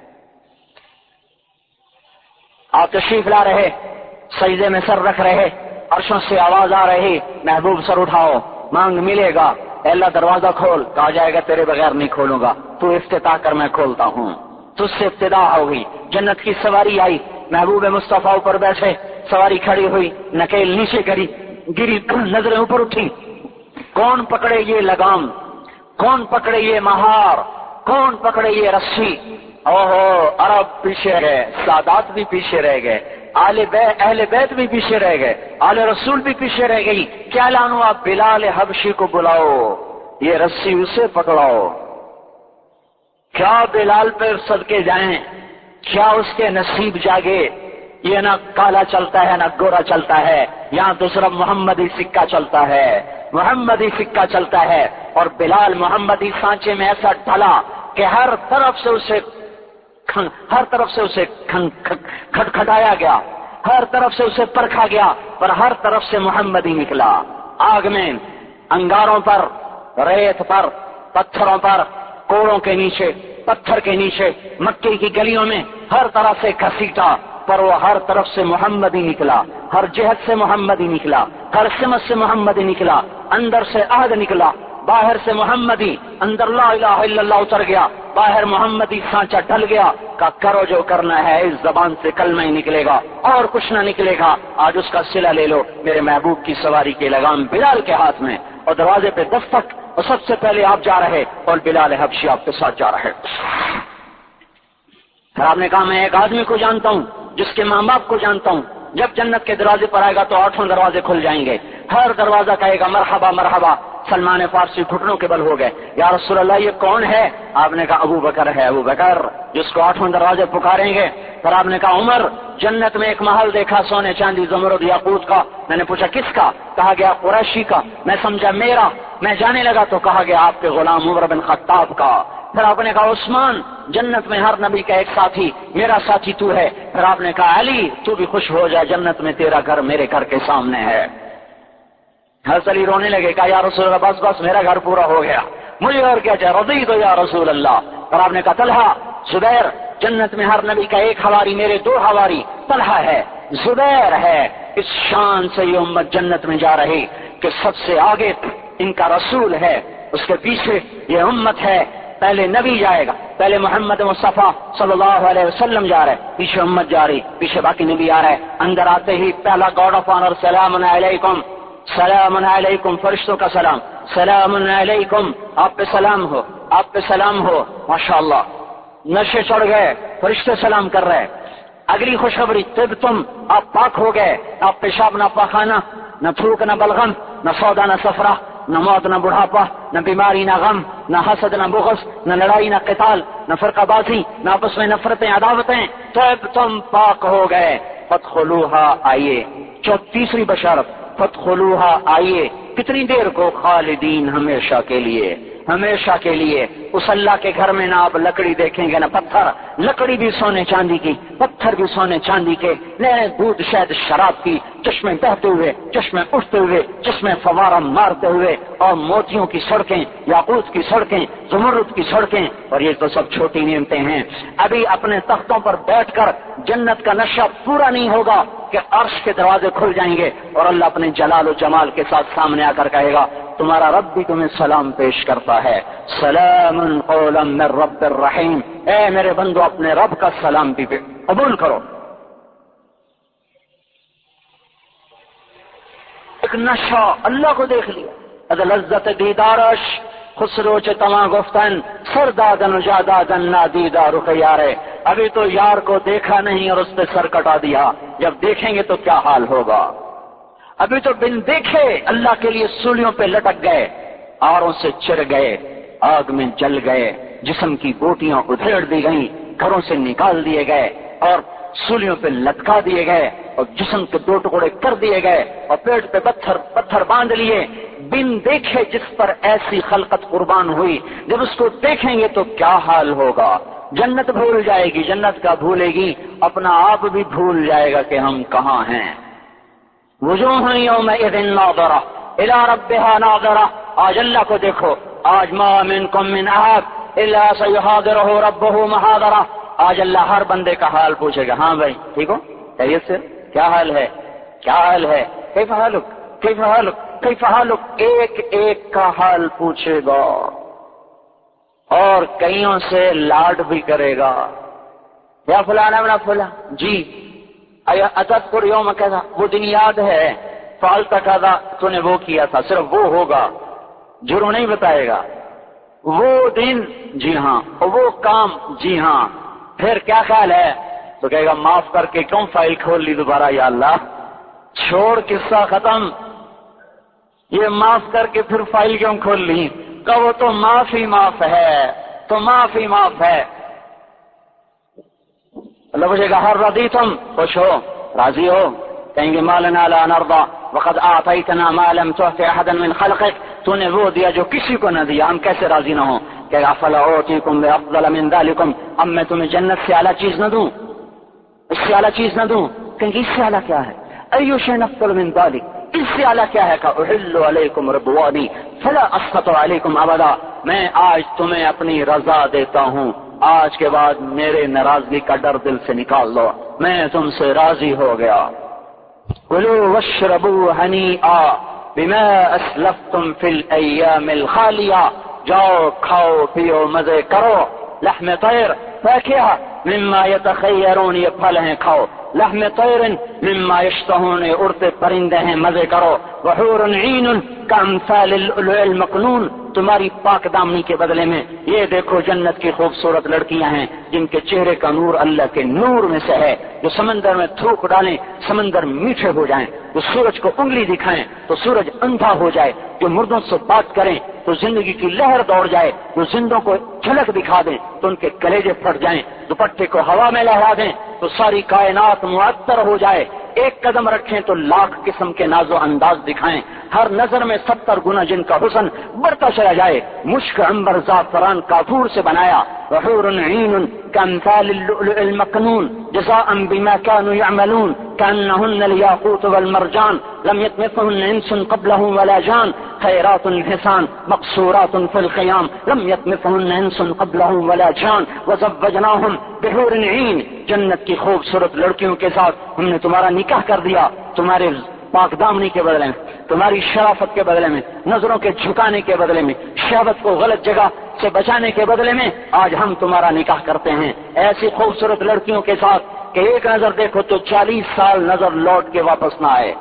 آپ تشریف لا رہے، سجدے میں سر رکھ رہے، عرشوں سے آواز آ رہی، محبوب سر اٹھاؤ، مانگ ملے گا، اے اللہ دروازہ کھول، کہا جائے گا تیرے بغیر نہیں کھولوں گا، تو افتتاح کر میں کھولتا ہوں، تجھ سے ابتدا ہوگی۔ جنت کی سواری آئی، محبوب مصطفیٰ اوپر بیٹھے، سواری کھڑی ہوئی، نکیل نیچے کری، گری، نظریں اوپر اٹھی، کون پکڑے یہ لگام، کون پکڑے یہ مہار، کون پکڑے یہ رسی؟ اوہو، عرب پیچھے گئے، سادات بھی پیچھے رہ گئے، آل بیت اہل بیت بھی پیچھے رہ گئے، آل رسول بھی پیچھے رہ گئی۔ کیا لانو، آپ بلال حبشی کو بلاؤ، یہ رسی اسے پکڑاؤ۔ کیا بلال پہ صدقے جائیں، کیا اس کے نصیب جاگے؟ یہ نہ کالا چلتا ہے نہ گورا چلتا ہے، یہاں تو صرف محمدی سکہ چلتا ہے، محمدی سکہ چلتا ہے۔ اور بلال محمدی سانچے میں ایسا ڈھلا کہ ہر طرف سے اسے ہر طرف سے اسے کھٹکھٹایا گیا، ہر طرف سے اسے پرکھا گیا، پر ہر طرف سے محمدی نکلا۔ آگ میں، انگاروں پر، ریت پر، پتھروں پر، کوڑوں کے نیچے، پتھر کے نیچے، مکے کی گلیوں میں ہر طرح سے گھسیٹا، پر وہ ہر طرف سے محمدی نکلا، ہر جہت سے محمدی نکلا، ہر سمت سے محمدی نکلا، اندر سے عہد نکلا، باہر سے محمدی، اندر لا الہ الا اللہ اتر گیا، باہر محمدی سانچہ ڈل گیا۔ کہ کرو جو کرنا ہے، اس زبان سے کلمہ ہی نکلے گا اور کچھ نہ نکلے گا۔ آج اس کا صلہ لے لو، میرے محبوب کی سواری کے لگام بلال کے ہاتھ میں، اور دروازے پہ دستک، اور سب سے پہلے آپ جا رہے اور بلال حبشی آپ کے ساتھ جا رہے۔ پھر آپ نے کہا میں ایک آدمی کو جانتا ہوں جس کے ماں باپ کو جانتا ہوں، جب جنت کے دروازے پر آئے گا تو آٹھوں دروازے کھل جائیں گے، ہر دروازہ کہے گا مرحبا مرحبا۔ سلمان فارسی گھٹنوں کے بل ہو گئے، یا رسول اللہ یہ کون ہے؟ آپ نے کہا ابو بکر ہے، ابو بکر جس کو آٹھوں دروازے پکاریں گے۔ پھر آپ نے کہا عمر، جنت میں ایک محل دیکھا سونے چاندی زمرد یاقوت کا۔ میں نے پوچھا کس کا؟ کہا گیا قریشی کا۔ میں سمجھا میرا، میں جانے لگا تو کہا گیا آپ کے غلام عمر بن خطاب کا۔ پھر آپ نے کہا عثمان، جنت میں ہر نبی کا ایک ساتھی، میرا ساتھی تو ہے۔ پھر آپ نے کہا علی، تو بھی خوش ہو جا، جنت میں تیرا گھر میرے گھر کے سامنے ہے۔ حضرت علی رونے لگے، کہا یا رسول اللہ بس بس میرا گھر پورا ہو گیا، مجھے اور کیا چاہے، رضیت یا رسول اللہ۔ اور آپ نے کہا طلحہ، زبیر، جنت میں ہر نبی کا ایک حواری، میرے دو حواری، طلحہ ہے، زبیر ہے۔ اس شان سے یہ امت جنت میں جا رہی کہ سب سے آگے ان کا رسول ہے، اس کے پیچھے یہ امت ہے۔ پہلے نبی جائے گا، پہلے محمد مصطفیٰ صلی اللہ علیہ وسلم جا رہے، پیچھے امت جا رہی، پیچھے باقی نبی آ رہے۔ اندر آتے ہی پہلا گارڈ آف آنر، سلام علیکم، سلام علیکم، فرشتوں کا سلام، سلام علیکم، آپ پہ سلام ہو، آپ پہ سلام ہو۔ ماشاءاللہ، نشے چڑھ گئے، فرشتے سلام کر رہے۔ اگلی خوشخبری، طب تم، آپ پاک ہو گئے، نہ پیشاب نہ پاخانہ، نہ تھوک نہ بلغم، نہ سودا نہ سفرہ، نہ موت نہ بڑھاپا، نہ بیماری نہ غم، نہ حسد نہ بغض، نہ لڑائی نہ قتال، نہ فرقہ بازی، نہ آپس میں نفرتیں عداوتیں، طب تم پاک ہو گئے۔ فادخلوہا، آئیے۔ چوتھ تیسری بشارت، فادخلوہا، آئیے۔ کتنی دیر کو؟ خالدین، ہمیشہ کے لیے، ہمیشہ کے لیے۔ اس اللہ کے گھر میں نہ آپ لکڑی دیکھیں گے نہ پتھر، لکڑی بھی سونے چاندی کی، پتھر بھی سونے چاندی کے، نہریں دودھ شہد شراب کی، چشمے بہتے ہوئے، چشمے اٹھتے ہوئے، چشمے فوارہ مارتے ہوئے، اور موتیوں کی سڑکیں، یاقوت کی سڑکیں، زمرد کی سڑکیں۔ اور یہ تو سب چھوٹی نعمتیں ہیں، ابھی اپنے تختوں پر بیٹھ کر جنت کا نشہ پورا نہیں ہوگا کہ عرش کے دروازے کھل جائیں گے اور اللہ اپنے جلال و جمال کے ساتھ سامنے آ کر کہے گا تمہارا رب بھی تمہیں سلام پیش کرتا ہے، سلام قولا من رب الرحیم، اے میرے بندو اپنے رب کا سلام بھی قبول کرو۔ ایک نشہ، اللہ کو دیکھ لیا، از لذت دیدارش خسرو چ تمام گفتن سردادن و جادادن نادیدہ رخ یارے۔ ابھی تو یار کو دیکھا نہیں اور اس پہ سر کٹا دیا، جب دیکھیں گے تو کیا حال ہوگا۔ ابھی تو بن دیکھے اللہ کے لیے سولیوں پہ لٹک گئے، آروں سے چر گئے، آگ میں جل گئے، جسم کی بوٹیاں ادھیڑ دی گئیں، گھروں سے نکال دیے گئے اور سولیوں پہ لٹکا دیے گئے اور جسم کے دو ٹکڑے کر دیے گئے اور پیٹ پہ پتھر پتھر باندھ لیے۔ بن دیکھے جس پر ایسی خلقت قربان ہوئی، جب اس کو دیکھیں گے تو کیا حال ہوگا۔ جنت بھول جائے گی، جنت کا بھولے گی، اپنا آپ بھی بھول جائے گا کہ ہم کہاں ہیں۔ وجوہ یومئذ ناظرہ الی ربہا ناظرہ، آج اللہ کو دیکھو، آج ما منکم من احد الا سیحاضرہ ربہ محاضرہ، آج اللہ ہر بندے کا حال پوچھے گا، ہاں بھائی ٹھیک ہو، خیریت سے، کیا حال ہے، کیا حال ہے، کیف حالک، کیف حالک، کیف حالک، ایک ایک کا حال پوچھے گا اور کئیوں سے لاڈ بھی کرے گا۔ یا فلانا ابن فلاں، جی اتذکر یوم کذا، وہ دن یاد ہے، فعلت کذا، تو نے وہ کیا تھا، صرف وہ ہوگا، جرم نہیں بتائے گا، وہ دن جی ہاں، اور وہ کام جی ہاں، پھر کیا خیال ہے؟ تو کہے گا معاف کر کے کیوں فائل کھول لی دوبارہ یا اللہ، چھوڑ قصہ ختم، یہ معاف کر کے پھر فائل کیوں کھول لی؟ کہ وہ تو معاف ہی معاف ہے، تو معاف ہی معاف ہے۔ اللہ پوچھے گا ہر رضی تم، خوش ہو، راضی ہو؟ کہیں گے ما لنا لا نرضى وقد اعطيتنا ما لم تعط احدا من خلقك، تو نے وہ دیا جو کسی کو نہ دیا، ہم کیسے راضی نہ ہوں؟ کہ افلا اعطيكم بافضل من ذلكم، اب میں تمہیں جنت سے اعلیٰ چیز نہ دوں، اس سے اعلیٰ چیز نہ دوں؟ کہیں گے اس سے اعلیٰ کیا ہے؟ اي شيء افضل من ذلك، اس سے اعلیٰ کیا ہے؟ کہ احل علیکم رضوانی فلا اسخط علیکم ابدا، میں آج تمہیں اپنی رضا دیتا ہوں، آج کے بعد میرے ناراضگی کا ڈر دل سے نکال دو، میں تم سے راضی ہو گیا۔ کلوا واشربوا ہنیئا بما اسلفتم فی الایام الخالیہ، جاؤ کھاؤ پیو مزے کرو، لحم طیر فاکہہ مما یتخیرون، یہ پھل ہیں کھاؤ، لحم طیر مما یشتہون، اڑتے پرندے ہیں مزے کرو، وحور عین کامثال اللؤلؤ المکنون، تمہاری پاک دامنی کے بدلے میں یہ دیکھو جنت کی خوبصورت لڑکیاں ہیں جن کے چہرے کا نور اللہ کے نور میں سے ہے، جو سمندر میں تھوک ڈالیں سمندر میٹھے ہو جائیں، جو سورج کو انگلی دکھائیں تو سورج اندھا ہو جائے، جو مردوں سے بات کریں تو زندگی کی لہر دوڑ جائے، جو زندوں کو جھلک دکھا دیں تو ان کے کلیجے پھٹ جائیں، دوپٹے کو ہوا میں لہرا دیں تو ساری کائنات معطر ہو جائے، ایک قدم رکھیں تو لاکھ قسم کے ناز و انداز دکھائیں، ہر نظر میں ستر گنا جن کا حسن بڑھتا چلا جائے، مشک عنبر زعفران کافور سے بنایا، وحور عین کامثال اللؤلؤ المکنون جزاء بما كانوا يعملون كأنهن الياقوت والمرجان لم يطمثهن انس قبلهم ولا جان خيرات حسان مقصورات في الخيام لم يطمثهن انس قبلهم ولا جان وزوجناهم بحور عین، جنت کی خوبصورت لڑکیوں کے ساتھ ہم نے تمہارا نکاح کر دیا، تمہارے پاک دامنی کے بدلے میں، تمہاری شرافت کے بدلے میں، نظروں کے جھکانے کے بدلے میں، شہوت کو غلط جگہ سے بچانے کے بدلے میں آج ہم تمہارا نکاح کرتے ہیں ایسی خوبصورت لڑکیوں کے ساتھ کہ ایک نظر دیکھو تو چالیس سال نظر لوٹ کے واپس نہ آئے،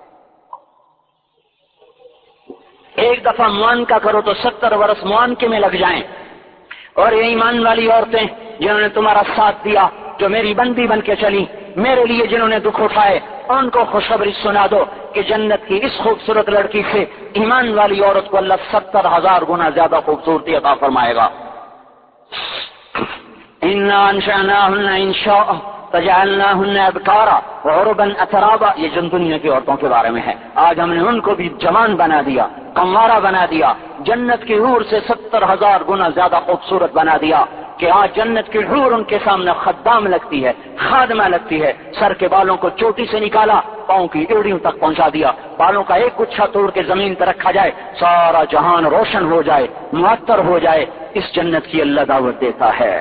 ایک دفعہ معانقہ کرو تو ستر برس معانقے میں لگ جائیں۔ اور یہ ایمان والی عورتیں جنہوں نے تمہارا ساتھ دیا، جو میری بندی بن کے چلی، میرے لیے جنہوں نے دکھ اٹھائے، ان کو خوشخبری سنا دو کہ جنت کی اس خوبصورت لڑکی سے ایمان والی عورت کو اللہ ستر ہزار گنا زیادہ خوبصورتی عطا فرمائے گا۔ انا انشأناہن انشاء فجعلناہن ابکارا وعربا اترابا، یہ جن دنیا کی عورتوں کے بارے میں ہے، آج ہم نے ان کو بھی جوان بنا دیا، قنوارہ بنا دیا، جنت کی حور سے ستر ہزار گنا زیادہ خوبصورت بنا دیا کہ آج جنت کی حور ان کے سامنے خدام لگتی ہے، خادمہ لگتی ہے، سر کے بالوں کو چوٹی سے نکالا، پاؤں کی ایڑیوں تک پہنچا دیا، بالوں کا ایک گچھا توڑ کے زمین پر رکھا جائے، سارا جہان روشن ہو جائے، معطر ہو جائے، اس جنت کی اللہ دعوت دیتا ہے،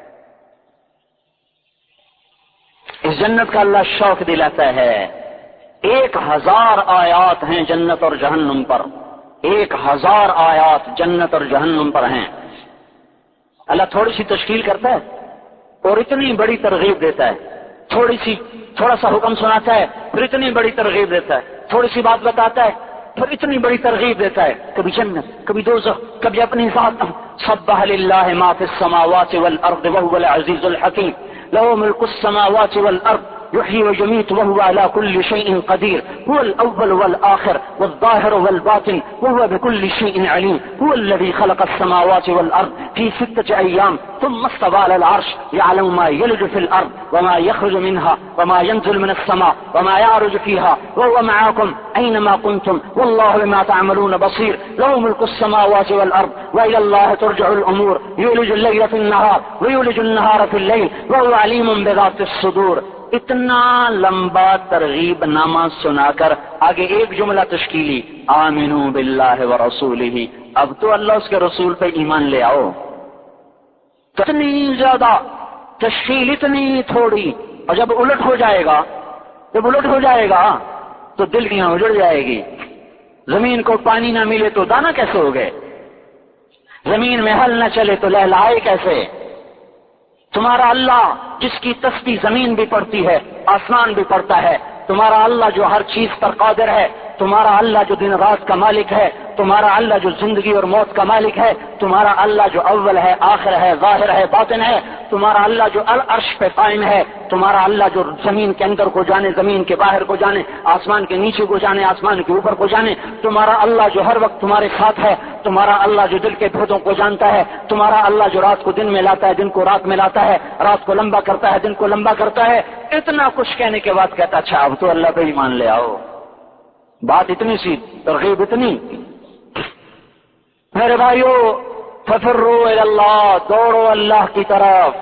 اس جنت کا اللہ شوق دلاتا ہے۔ ایک ہزار آیات ہیں جنت اور جہنم پر، ایک ہزار آیات جنت اور جہنم پر ہیں۔ اللہ تھوڑی سی تشکیل کرتا ہے اور اتنی بڑی ترغیب دیتا ہے، تھوڑی سی تھوڑا سا حکم سناتا ہے پھر اتنی بڑی ترغیب دیتا ہے، تھوڑی سی بات بتاتا ہے پھر اتنی بڑی ترغیب دیتا ہے، کبھی جنت کبھی دوزخ کبھی اپنی ذات۔ سبح للہ ما فی السماوات والارض وهو العزیز الحکیم، له ملک السماوات والارض يحيي ويميت وهو على كل شيء قدير، هو الأول والآخر والظاهر والباطن وهو بكل شيء عليم، هو الذي خلق السماوات والأرض في ستة أيام ثم استوى على العرش يعلم ما يلج في الأرض وما يخرج منها وما ينزل من السماء وما يعرج فيها وهو معكم أينما كنتم والله بما تعملون بصير، له ملك السماوات والأرض وإلى الله ترجع الأمور، يولج الليل في النهار ويولج النهار في الليل وهو عليم بذات الصدور۔ اتنا لمبا ترغیب نامہ سنا کر آگے ایک جملہ تشکیلی، آمنو باللہ ورسولہ، اب تو اللہ اس کے رسول پہ ایمان لے آؤ۔ اتنی زیادہ تشکیل اتنی تھوڑی، اور جب الٹ ہو جائے گا جب الٹ ہو جائے گا تو دل کی اجڑ جائے گی۔ زمین کو پانی نہ ملے تو دانا کیسے ہو گئے، زمین میں ہل نہ چلے تو لہلائے کیسے، تمہارا اللہ جس کی تسبیح زمین بھی پڑتی ہے آسمان بھی پڑتا ہے، تمہارا اللہ جو ہر چیز پر قادر ہے، تمہارا اللہ جو دن رات کا مالک ہے، تمہارا اللہ جو زندگی اور موت کا مالک ہے، تمہارا اللہ جو اول ہے آخر ہے ظاہر ہے باطن ہے، تمہارا اللہ جو العرش پہ قائم ہے، تمہارا اللہ جو زمین کے اندر کو جانے زمین کے باہر کو جانے، آسمان کے نیچے کو جانے آسمان کے اوپر کو جانے، تمہارا اللہ جو ہر وقت تمہارے ساتھ ہے، تمہارا اللہ جو دل کے بھیدوں کو جانتا ہے، تمہارا اللہ جو رات کو دن میں لاتا ہے دن کو رات میں لاتا ہے، رات کو لمبا کرتا ہے دن کو لمبا کرتا ہے، اتنا کچھ کہنے کے بعد کہتا اچھا اب تو اللہ پہ ہی مان لے آؤ. بات اتنی سی، ترغیب اتنی. میرے بھائیو ففروا الی اللہ، دوڑو اللہ کی طرف.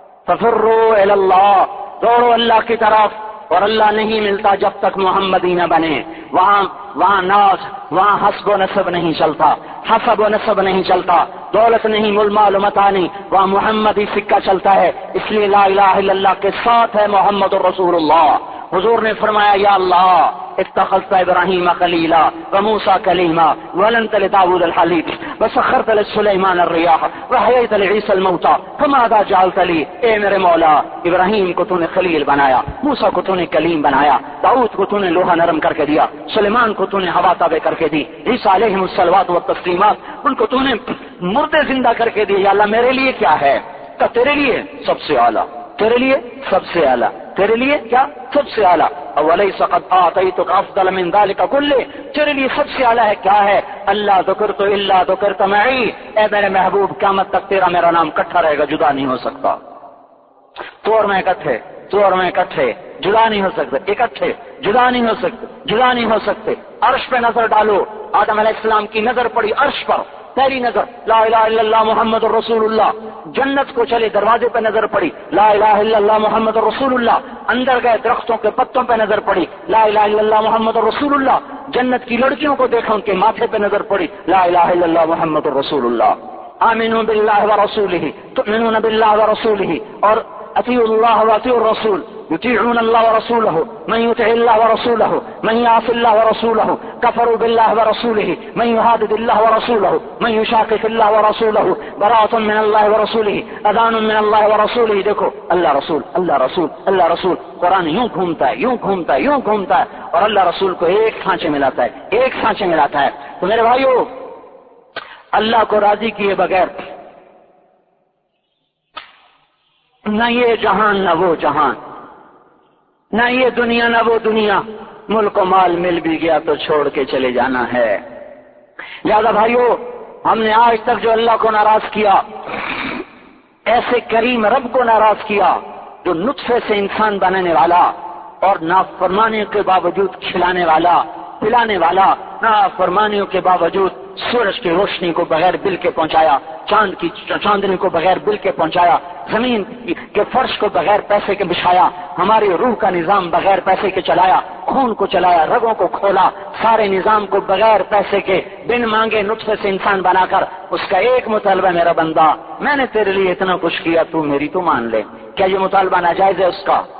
ففروا الی اللہ، دوڑو اللہ کی طرف. اور اللہ نہیں ملتا جب تک محمدی نہ بنے. وہاں وہاں ناز، وہاں حسب و نسب نہیں چلتا، حسب و نسب نہیں چلتا، دولت نہیں مل مال و متاع نہیں، وہاں محمدی سکہ چلتا ہے. اس لیے لا الہ الا اللہ کے ساتھ ہے محمد الرسول اللہ. حضور نے فرمایا یا اللہ اتخذت ابراہیم خلیلا وموسیٰ کلیما ولنت لداود الحلیب وسخرت لسلیمان الریاح وحییت لعیسی الموتى فماذا جعلت لی. اے میرے مولا، ابراہیم کو تو نے خلیل بنایا، موسیٰ کو تو نے کلیم بنایا، داؤد کو تو نے لوہا نرم کر کے دیا، سلیمان کو تو نے ہوا تابع کر کے دی، عیسیٰ علیہم الصلوات والتسلیمات ان کو تو نے مردے زندہ کر کے دی. یا اللہ میرے لیے کیا ہے؟ کہ تیرے لیے سب سے اعلیٰ، تیرے لیے سب سے اعلیٰ، تیرے لیے کیا سب سے اعلیٰ. اولیس قد اعطیتک افضل من ذلک کلہ، تیرے لیے سب سے اعلیٰ ہے کیا ہے؟ اللہ ذکرت الا ذکرت معی. اے میرے محبوب قیامت تک تیرا میرا نام اکٹھا رہے گا، جدا نہیں ہو سکتا. تو اور میں اکٹھے، تو اور میں اکٹھے، جدا نہیں ہو سکتے، اکٹھے جدا نہیں ہو سکتے، جدا نہیں ہو سکتے. عرش پہ نظر ڈالو، آدم علیہ السلام کی نظر پڑی عرش پر، پہلی نظر لا الہ الا اللہ محمد الرسول اللہ. جنت کو چلے دروازے پہ نظر پڑی لا الہ الا اللہ محمد الرسول اللہ. اندر گئے درختوں کے پتوں پہ نظر پڑی لا الہ الا اللہ محمد الرسول اللہ. جنت کی لڑکیوں کو دیکھا ان کے ماتھے پہ نظر پڑی لا الہ الا اللہ محمد الرسول اللہ. آمنوا باللہ ورسولہ، تؤمنون باللہ ورسولہ، اور اطیعوا اللہ واطیعوا الرسول، یطیعون اللہ ورسولہ، من یطع اللہ ورسولہ، من یعص اللہ ورسولہ، کفروا باللہ ورسولہ، من یحادد اللہ ورسولہ، من یشاقق اللہ ورسولہ، براءۃ من اللہ ورسولہ، اذان من اللہ ورسولہ. دیکھو اللہ رسول اللہ رسول اللہ رسول، قرآن یوں گھومتا ہے یوں گھومتا ہے یوں گھومتا ہے اور اللہ رسول کو ایک سانچے میں لاتا ہے، ایک سانچے میں لاتا ہے. تو میرے بھائیو اللہ کو راضی کیے بغیر نہ یہ جہان نہ وہ جہان، نہ یہ دنیا نہ وہ دنیا. ملک و مال مل بھی گیا تو چھوڑ کے چلے جانا ہے. لہذا بھائیو ہم نے آج تک جو اللہ کو ناراض کیا، ایسے کریم رب کو ناراض کیا جو نطفے سے انسان بنانے والا اور نافرمانی کے باوجود کھلانے والا پلانے والا، نافرمانیوں کے باوجود سورج کی روشنی کو بغیر بل کے پہنچایا، چاند کی چاندنی کو بغیر بل کے پہنچایا، زمین کے فرش کو بغیر پیسے کے بچھایا، ہماری روح کا نظام بغیر پیسے کے چلایا، خون کو چلایا، رگوں کو کھولا، سارے نظام کو بغیر پیسے کے بن مانگے نطفے سے انسان بنا کر اس کا ایک مطالبہ میرا بندہ میں نے تیرے لیے اتنا کچھ کیا تو میری تو مان لے. کیا یہ مطالبہ ناجائز ہے اس کا؟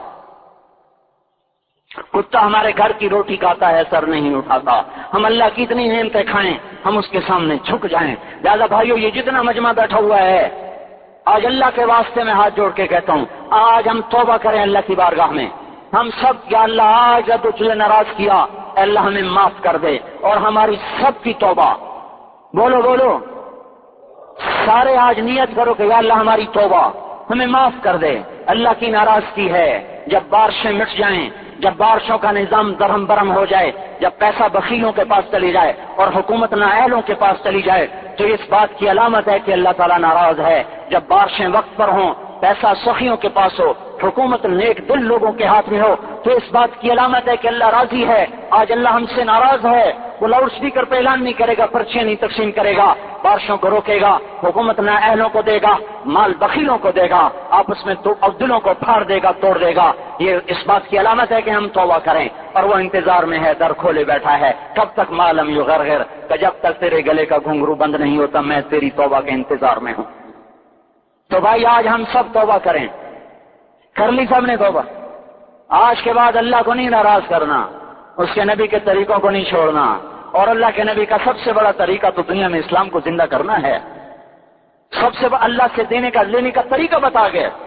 کتا ہمارے گھر کی روٹی کھاتا ہے سر نہیں اٹھاتا. ہم اللہ کی اتنی نعمتیں کھائیں ہم اس کے سامنے جھک جائیں. لہذا بھائیو یہ جتنا مجمع بیٹھا ہوا ہے آج اللہ کے واسطے میں ہاتھ جوڑ کے کہتا ہوں آج ہم توبہ کریں اللہ کی بارگاہ میں. ہم سب یا اللہ آج جب تجھے ناراض کیا اللہ ہمیں معاف کر دے، اور ہماری سب کی توبہ بولو بولو سارے آج نیت کرو کہ یا اللہ ہماری توبہ ہمیں معاف کر دے. اللہ کی ناراضگی ہے جب بارشیں مٹ جائیں، جب بارشوں کا نظام درہم برہم ہو جائے، جب پیسہ بخیلوں کے پاس چلی جائے اور حکومت نااہلوں کے پاس چلی جائے تو اس بات کی علامت ہے کہ اللہ تعالیٰ ناراض ہے. جب بارشیں وقت پر ہوں، پیسہ سخیوں کے پاس ہو، حکومت نیک دل لوگوں کے ہاتھ میں ہو تو اس بات کی علامت ہے کہ اللہ راضی ہے. آج اللہ ہم سے ناراض ہے. وہ لاؤڈ اسپیکر پہ اعلان نہیں کرے گا، پرچیاں نہیں تقسیم کرے گا، بارشوں کو روکے گا، حکومت نااہلوں کو دے گا، مال بخیلوں کو دے گا، آپس میں تو دلوں کو پھاڑ دے گا، توڑ دے گا. یہ اس بات کی علامت ہے کہ ہم توبہ کریں. اور وہ انتظار میں ہے، در کھولے بیٹھا ہے. کب تک معلوم یغرغر، کہ جب تک تیرے گلے کا گھنگرو بند نہیں ہوتا میں تیری توبہ کے انتظار میں ہوں. تو بھائی آج ہم سب توبہ کریں. کر لی سب نے توبہ؟ آج کے بعد اللہ کو نہیں ناراض کرنا، اس کے نبی کے طریقوں کو نہیں چھوڑنا. اور اللہ کے نبی کا سب سے بڑا طریقہ تو دنیا میں اسلام کو زندہ کرنا ہے. سب سے اللہ سے دینے کا لینے کا طریقہ بتا گئے.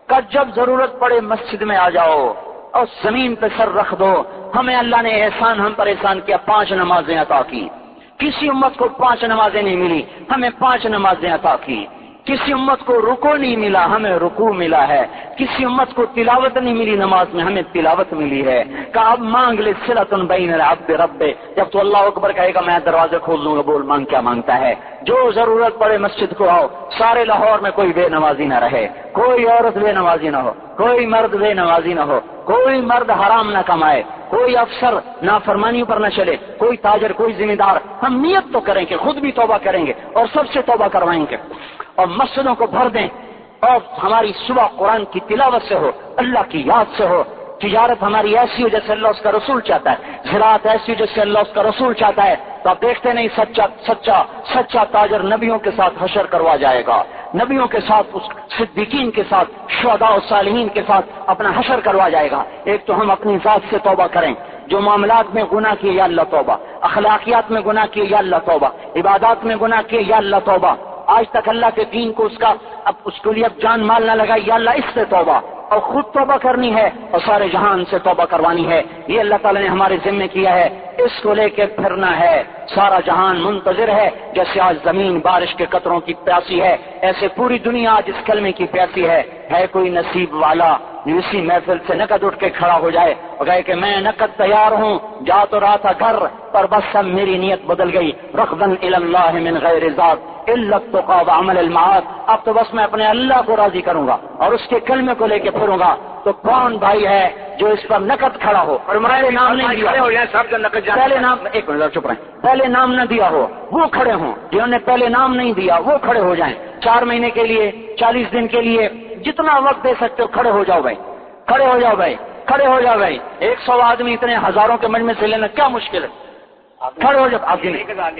کہ جب ضرورت پڑے مسجد میں آ جاؤ اور زمین پہ سر رکھ دو. ہمیں اللہ نے احسان ہم پر احسان کیا، پانچ نمازیں عطا کی. کسی امت کو پانچ نمازیں نہیں ملی، ہمیں پانچ نمازیں عطا کی. کسی امت کو رکوع نہیں ملا، ہمیں رکوع ملا ہے. کسی امت کو تلاوت نہیں ملی نماز میں، ہمیں تلاوت ملی ہے. کہ اب مانگ لے صلۃ بین العبد رب، جب تو اللہ اکبر کہے گا میں دروازے کھول دوں گا، بول مانگ کیا مانگتا ہے. جو ضرورت پڑے مسجد کو آؤ. سارے لاہور میں کوئی بے نمازی نہ رہے، کوئی عورت بے نمازی نہ ہو، کوئی مرد بے نمازی نہ ہو، کوئی مرد حرام نہ کمائے، کوئی افسر نافرمانیوں پر نہ چلے، کوئی تاجر، کوئی ذمہ دار. ہم نیت تو کریں کہ خود بھی توبہ کریں گے اور سب سے توبہ کروائیں گے، اور مسجدوں کو بھر دیں. اور ہماری صبح قرآن کی تلاوت سے ہو، اللہ کی یاد سے ہو. تجارت ہماری ایسی ہو جیسے اللہ اس کا رسول چاہتا ہے، زراعت ایسی ہو جیسے اللہ اس کا رسول چاہتا ہے. تو آپ دیکھتے نہیں سچا سچا سچا تاجر نبیوں کے ساتھ حشر کروا جائے گا، نبیوں کے ساتھ، اس صدیقین کے ساتھ، شہداء و صالحین کے ساتھ اپنا حشر کروا جائے گا. ایک تو ہم اپنی ذات سے توبہ کریں، جو معاملات میں گناہ کیے یا اللہ توبہ، اخلاقیات میں گناہ کیے یا اللہ توبہ، عبادات میں گناہ کیے یا اللہ توبہ، آج تک اللہ کے دین کو اس کا اب اس کے لیے اب جان مال نہ لگائی یا اللہ اس سے توبہ، اور خود توبہ کرنی ہے اور سارے جہان سے توبہ کروانی ہے. یہ اللہ تعالیٰ نے ہمارے ذمہ کیا ہے. اس کو لے کے پھرنا ہے. سارا جہان منتظر ہے. جیسے آج زمین بارش کے قطروں کی پیاسی ہے، ایسے پوری دنیا آج اس کلمے کی پیاسی ہے. ہے کوئی نصیب والا جو اسی محفل سے نقد اٹھ کے کھڑا ہو جائے اور کہے کہ میں نقد تیار ہوں، جا تو رہا تھا گھر پر بس اب میری نیت بدل گئی. رغباً الی اللہ من غیر ذات الا التقى وعمل المعاد. اب تو بس میں اپنے اللہ کو راضی کروں گا اور اس کے کلمے کو لے کے پھروں گا. تو کون بھائی ہے جو اس پر نقد کھڑا ہو اور پہلے نام نہیں دیا ہو، پہلے نام ایک منٹ چپ رہیں، پہلے نام نہ دیا ہو وہ کھڑے ہوں، جنہوں نے پہلے نام نہیں دیا وہ کھڑے ہو جائیں. چار مہینے کے لیے، چالیس دن کے لیے، جتنا وقت دے سکتے ہو کھڑے ہو جاؤ بھائی، کھڑے ہو جاؤ بھائی، کھڑے ہو جاؤ بھائی. ایک سو آدمی اتنے ہزاروں کے مجمع سے لینا کیا مشکل ہے؟ کھڑے ہو جاؤ. آپ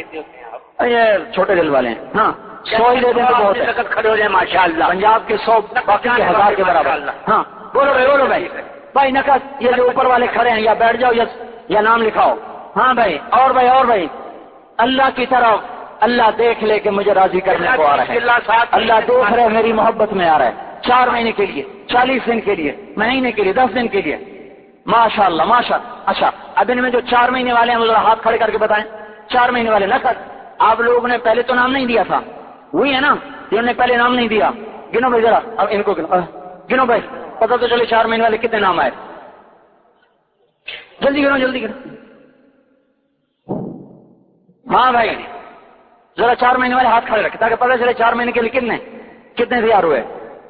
یہ چھوٹے دل والے ہیں. ہاں سو ہی دے دیں تو بہت ہے. کھڑے ہو جائیں ماشاء اللہ. پنجاب کے سو باقی کے ہزار کے برابر. ہاں بولو بھائی، بولو بھائی. بھائی نقد یہ جو اوپر والے کھڑے ہیں یا بیٹھ جاؤ یا یا نام لکھاؤ. ہاں بھائی، اور بھائی اور بھائی، اللہ کی طرف اللہ دیکھ لے کہ مجھے راضی کرنے کو آ رہا ہے. اللہ دیکھ رہے میری محبت میں آ رہا ہے. چار مہینے کے لیے، چالیس دن کے لیے، مہینے کے لیے، دس دن کے لیے. ماشاء اللہ ماشاء اللہ. اچھا اب ان میں جو چار مہینے والے ہیں وہ ذرا ہاتھ کھڑے کر کے بتائیں. چار مہینے والے نقد. آپ لوگوں نے پہلے تو نام نہیں دیا تھا، وہی ہے نا جنہوں نے پہلے نام نہیں دیا. گنو بھائی ذرا، اب ان کو گنو گنو بھائی، پتا تو چلے چار مہینے والے کتنے نام آئے. جلدی گنو جلدی گنو. ہاں بھائی ذرا چار مہینے والے ہاتھ کھڑے رکھے تاکہ پتا چلے چار مہینے کے لیے کتنے کتنے تیار ہوئے.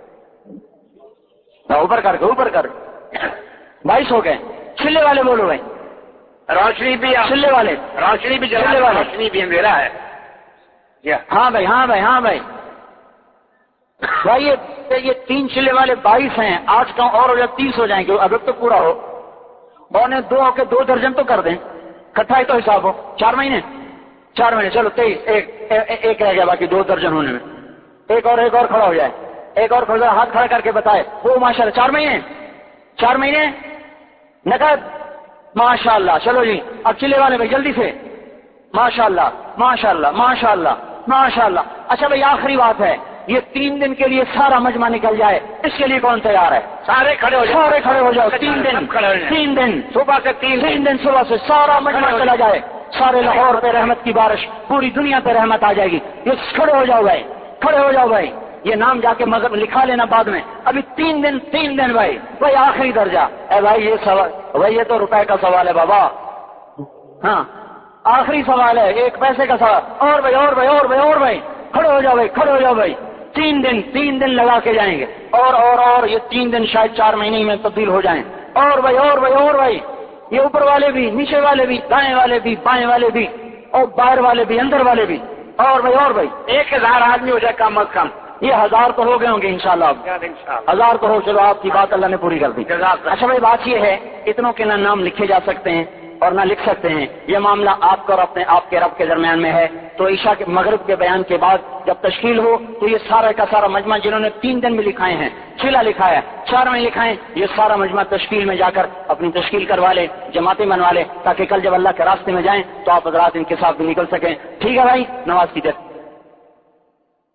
اوپر کر کے اوپر کر بائیس ہو گئے. چلے والے بولو بھائی. روشنی بھی چلے والے، روشنی بھی چلے والے، روشنی بھی اندھیرا ہے. ہاں بھائی ہاں بھائی ہاں بھائی. بھائی یہ یہ تین چلے والے بائیس ہیں. آٹھ کا اور ہو جائے تیس ہو جائیں گے. اب تو پورا ہو اور نے دو کے دو درجن تو کر دیں. کٹھا ہی تو حساب ہو. چار مہینے چار مہینے چلو تیئیس. ایک ایک رہ گیا باقی دو درجن ہونے میں. ایک اور ایک اور کھڑا ہو جائے. ایک اور کھڑا ہاتھ کھڑا کر کے بتائے وہ ماشاء اللہ. چار مہینے چار مہینے نقد. ماشاء اللہ. چلو جی اب چلے والے بھائی جلدی سے. ماشاء اللہ ماشاء اللہ ماشاء اللہ ماشاء اللہ. اچھا بھائی آخری بات ہے، یہ تین دن کے لیے سارا مجمع نکل جائے، اس کے لیے کون تیار ہے؟ سارے کھڑے ہو جاؤ، سارے کھڑے ہو جاؤ. تین دن تین دن صبح سے تین تین دن صبح سے سارا مجمع چلا جائے. سارے لاہور پہ رحمت کی بارش، پوری دنیا پہ رحمت آ جائے گی. یہ کھڑے ہو جاؤ بھائی، کھڑے ہو جاؤ بھائی. یہ نام جا کے مذہب لکھا لینا بعد میں. ابھی تین دن تین دن بھائی بھائی آخری درجہ. اے بھائی یہ سوال بھائی یہ تو روپے کا سوال ہے بابا. ہاں آخری سوال ہے، ایک پیسے کا سوال. اور بھائی اور بھائی اور بھائی اور بھائی کھڑے ہو جاؤ بھائی، کھڑے ہو جاؤ بھائی. تین دن تین دن لگا کے جائیں گے. اور اور اور یہ تین دن شاید چار مہینے میں تبدیل ہو جائیں. اور بھائی اور بھائی اور بھائی یہ اوپر والے بھی، نیچے والے بھی، دائیں والے بھی، بائیں والے بھی، اور باہر والے بھی، اندر والے بھی. اور بھائی اور بھائی ایک ہزار آدمی ہو جائے کم از کم. یہ ہزار تو ہو گئے ہوں گے انشاءاللہ. ہزار تو ہو. چلو آپ کی بات اللہ نے پوری کر دی. اچھا بھائی بات یہ ہے اتنوں کے نہ نام لکھے جا سکتے ہیں اور نہ لکھ سکتے ہیں. یہ معاملہ آپ کا اور اپنے آپ کے رب کے درمیان میں ہے. تو عشاء کے مغرب کے بیان کے بعد جب تشکیل ہو تو یہ سارا کا سارا مجمع جنہوں نے تین دن میں لکھائے ہیں، چلا لکھا ہے، چار میں لکھائے، یہ سارا مجمع تشکیل میں جا کر اپنی تشکیل کروا لے، جماعتیں بنوا لے، تاکہ کل جب اللہ کے راستے میں جائیں تو آپ حضرات ان کے ساتھ بھی نکل سکیں. ٹھیک ہے بھائی، نماز کی دیر.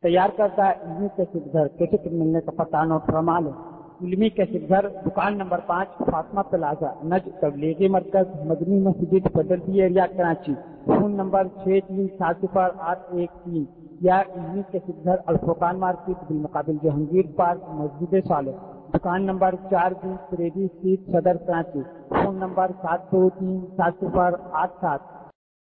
تیار کردہ علمی کیسٹ گھر کیسٹ ملنے کا پتہ نوٹ فرما لیں۔ علمی کیسٹ گھر دکان نمبر پانچ فاطمہ پلازا نج تبلیغی مرکز Madani Masjid federal area Karachi, phone number چھ تین سات صفر آٹھ ایک تین، یا علمی کیسٹ گھر الفرقان مارکیٹ بالمقابل جہانگیر پارک مسجد صالح، دکان نمبر چار بی تریوی اسٹریٹ صدر کراچی، فون نمبر سات دو تین سات صفر آٹھ سات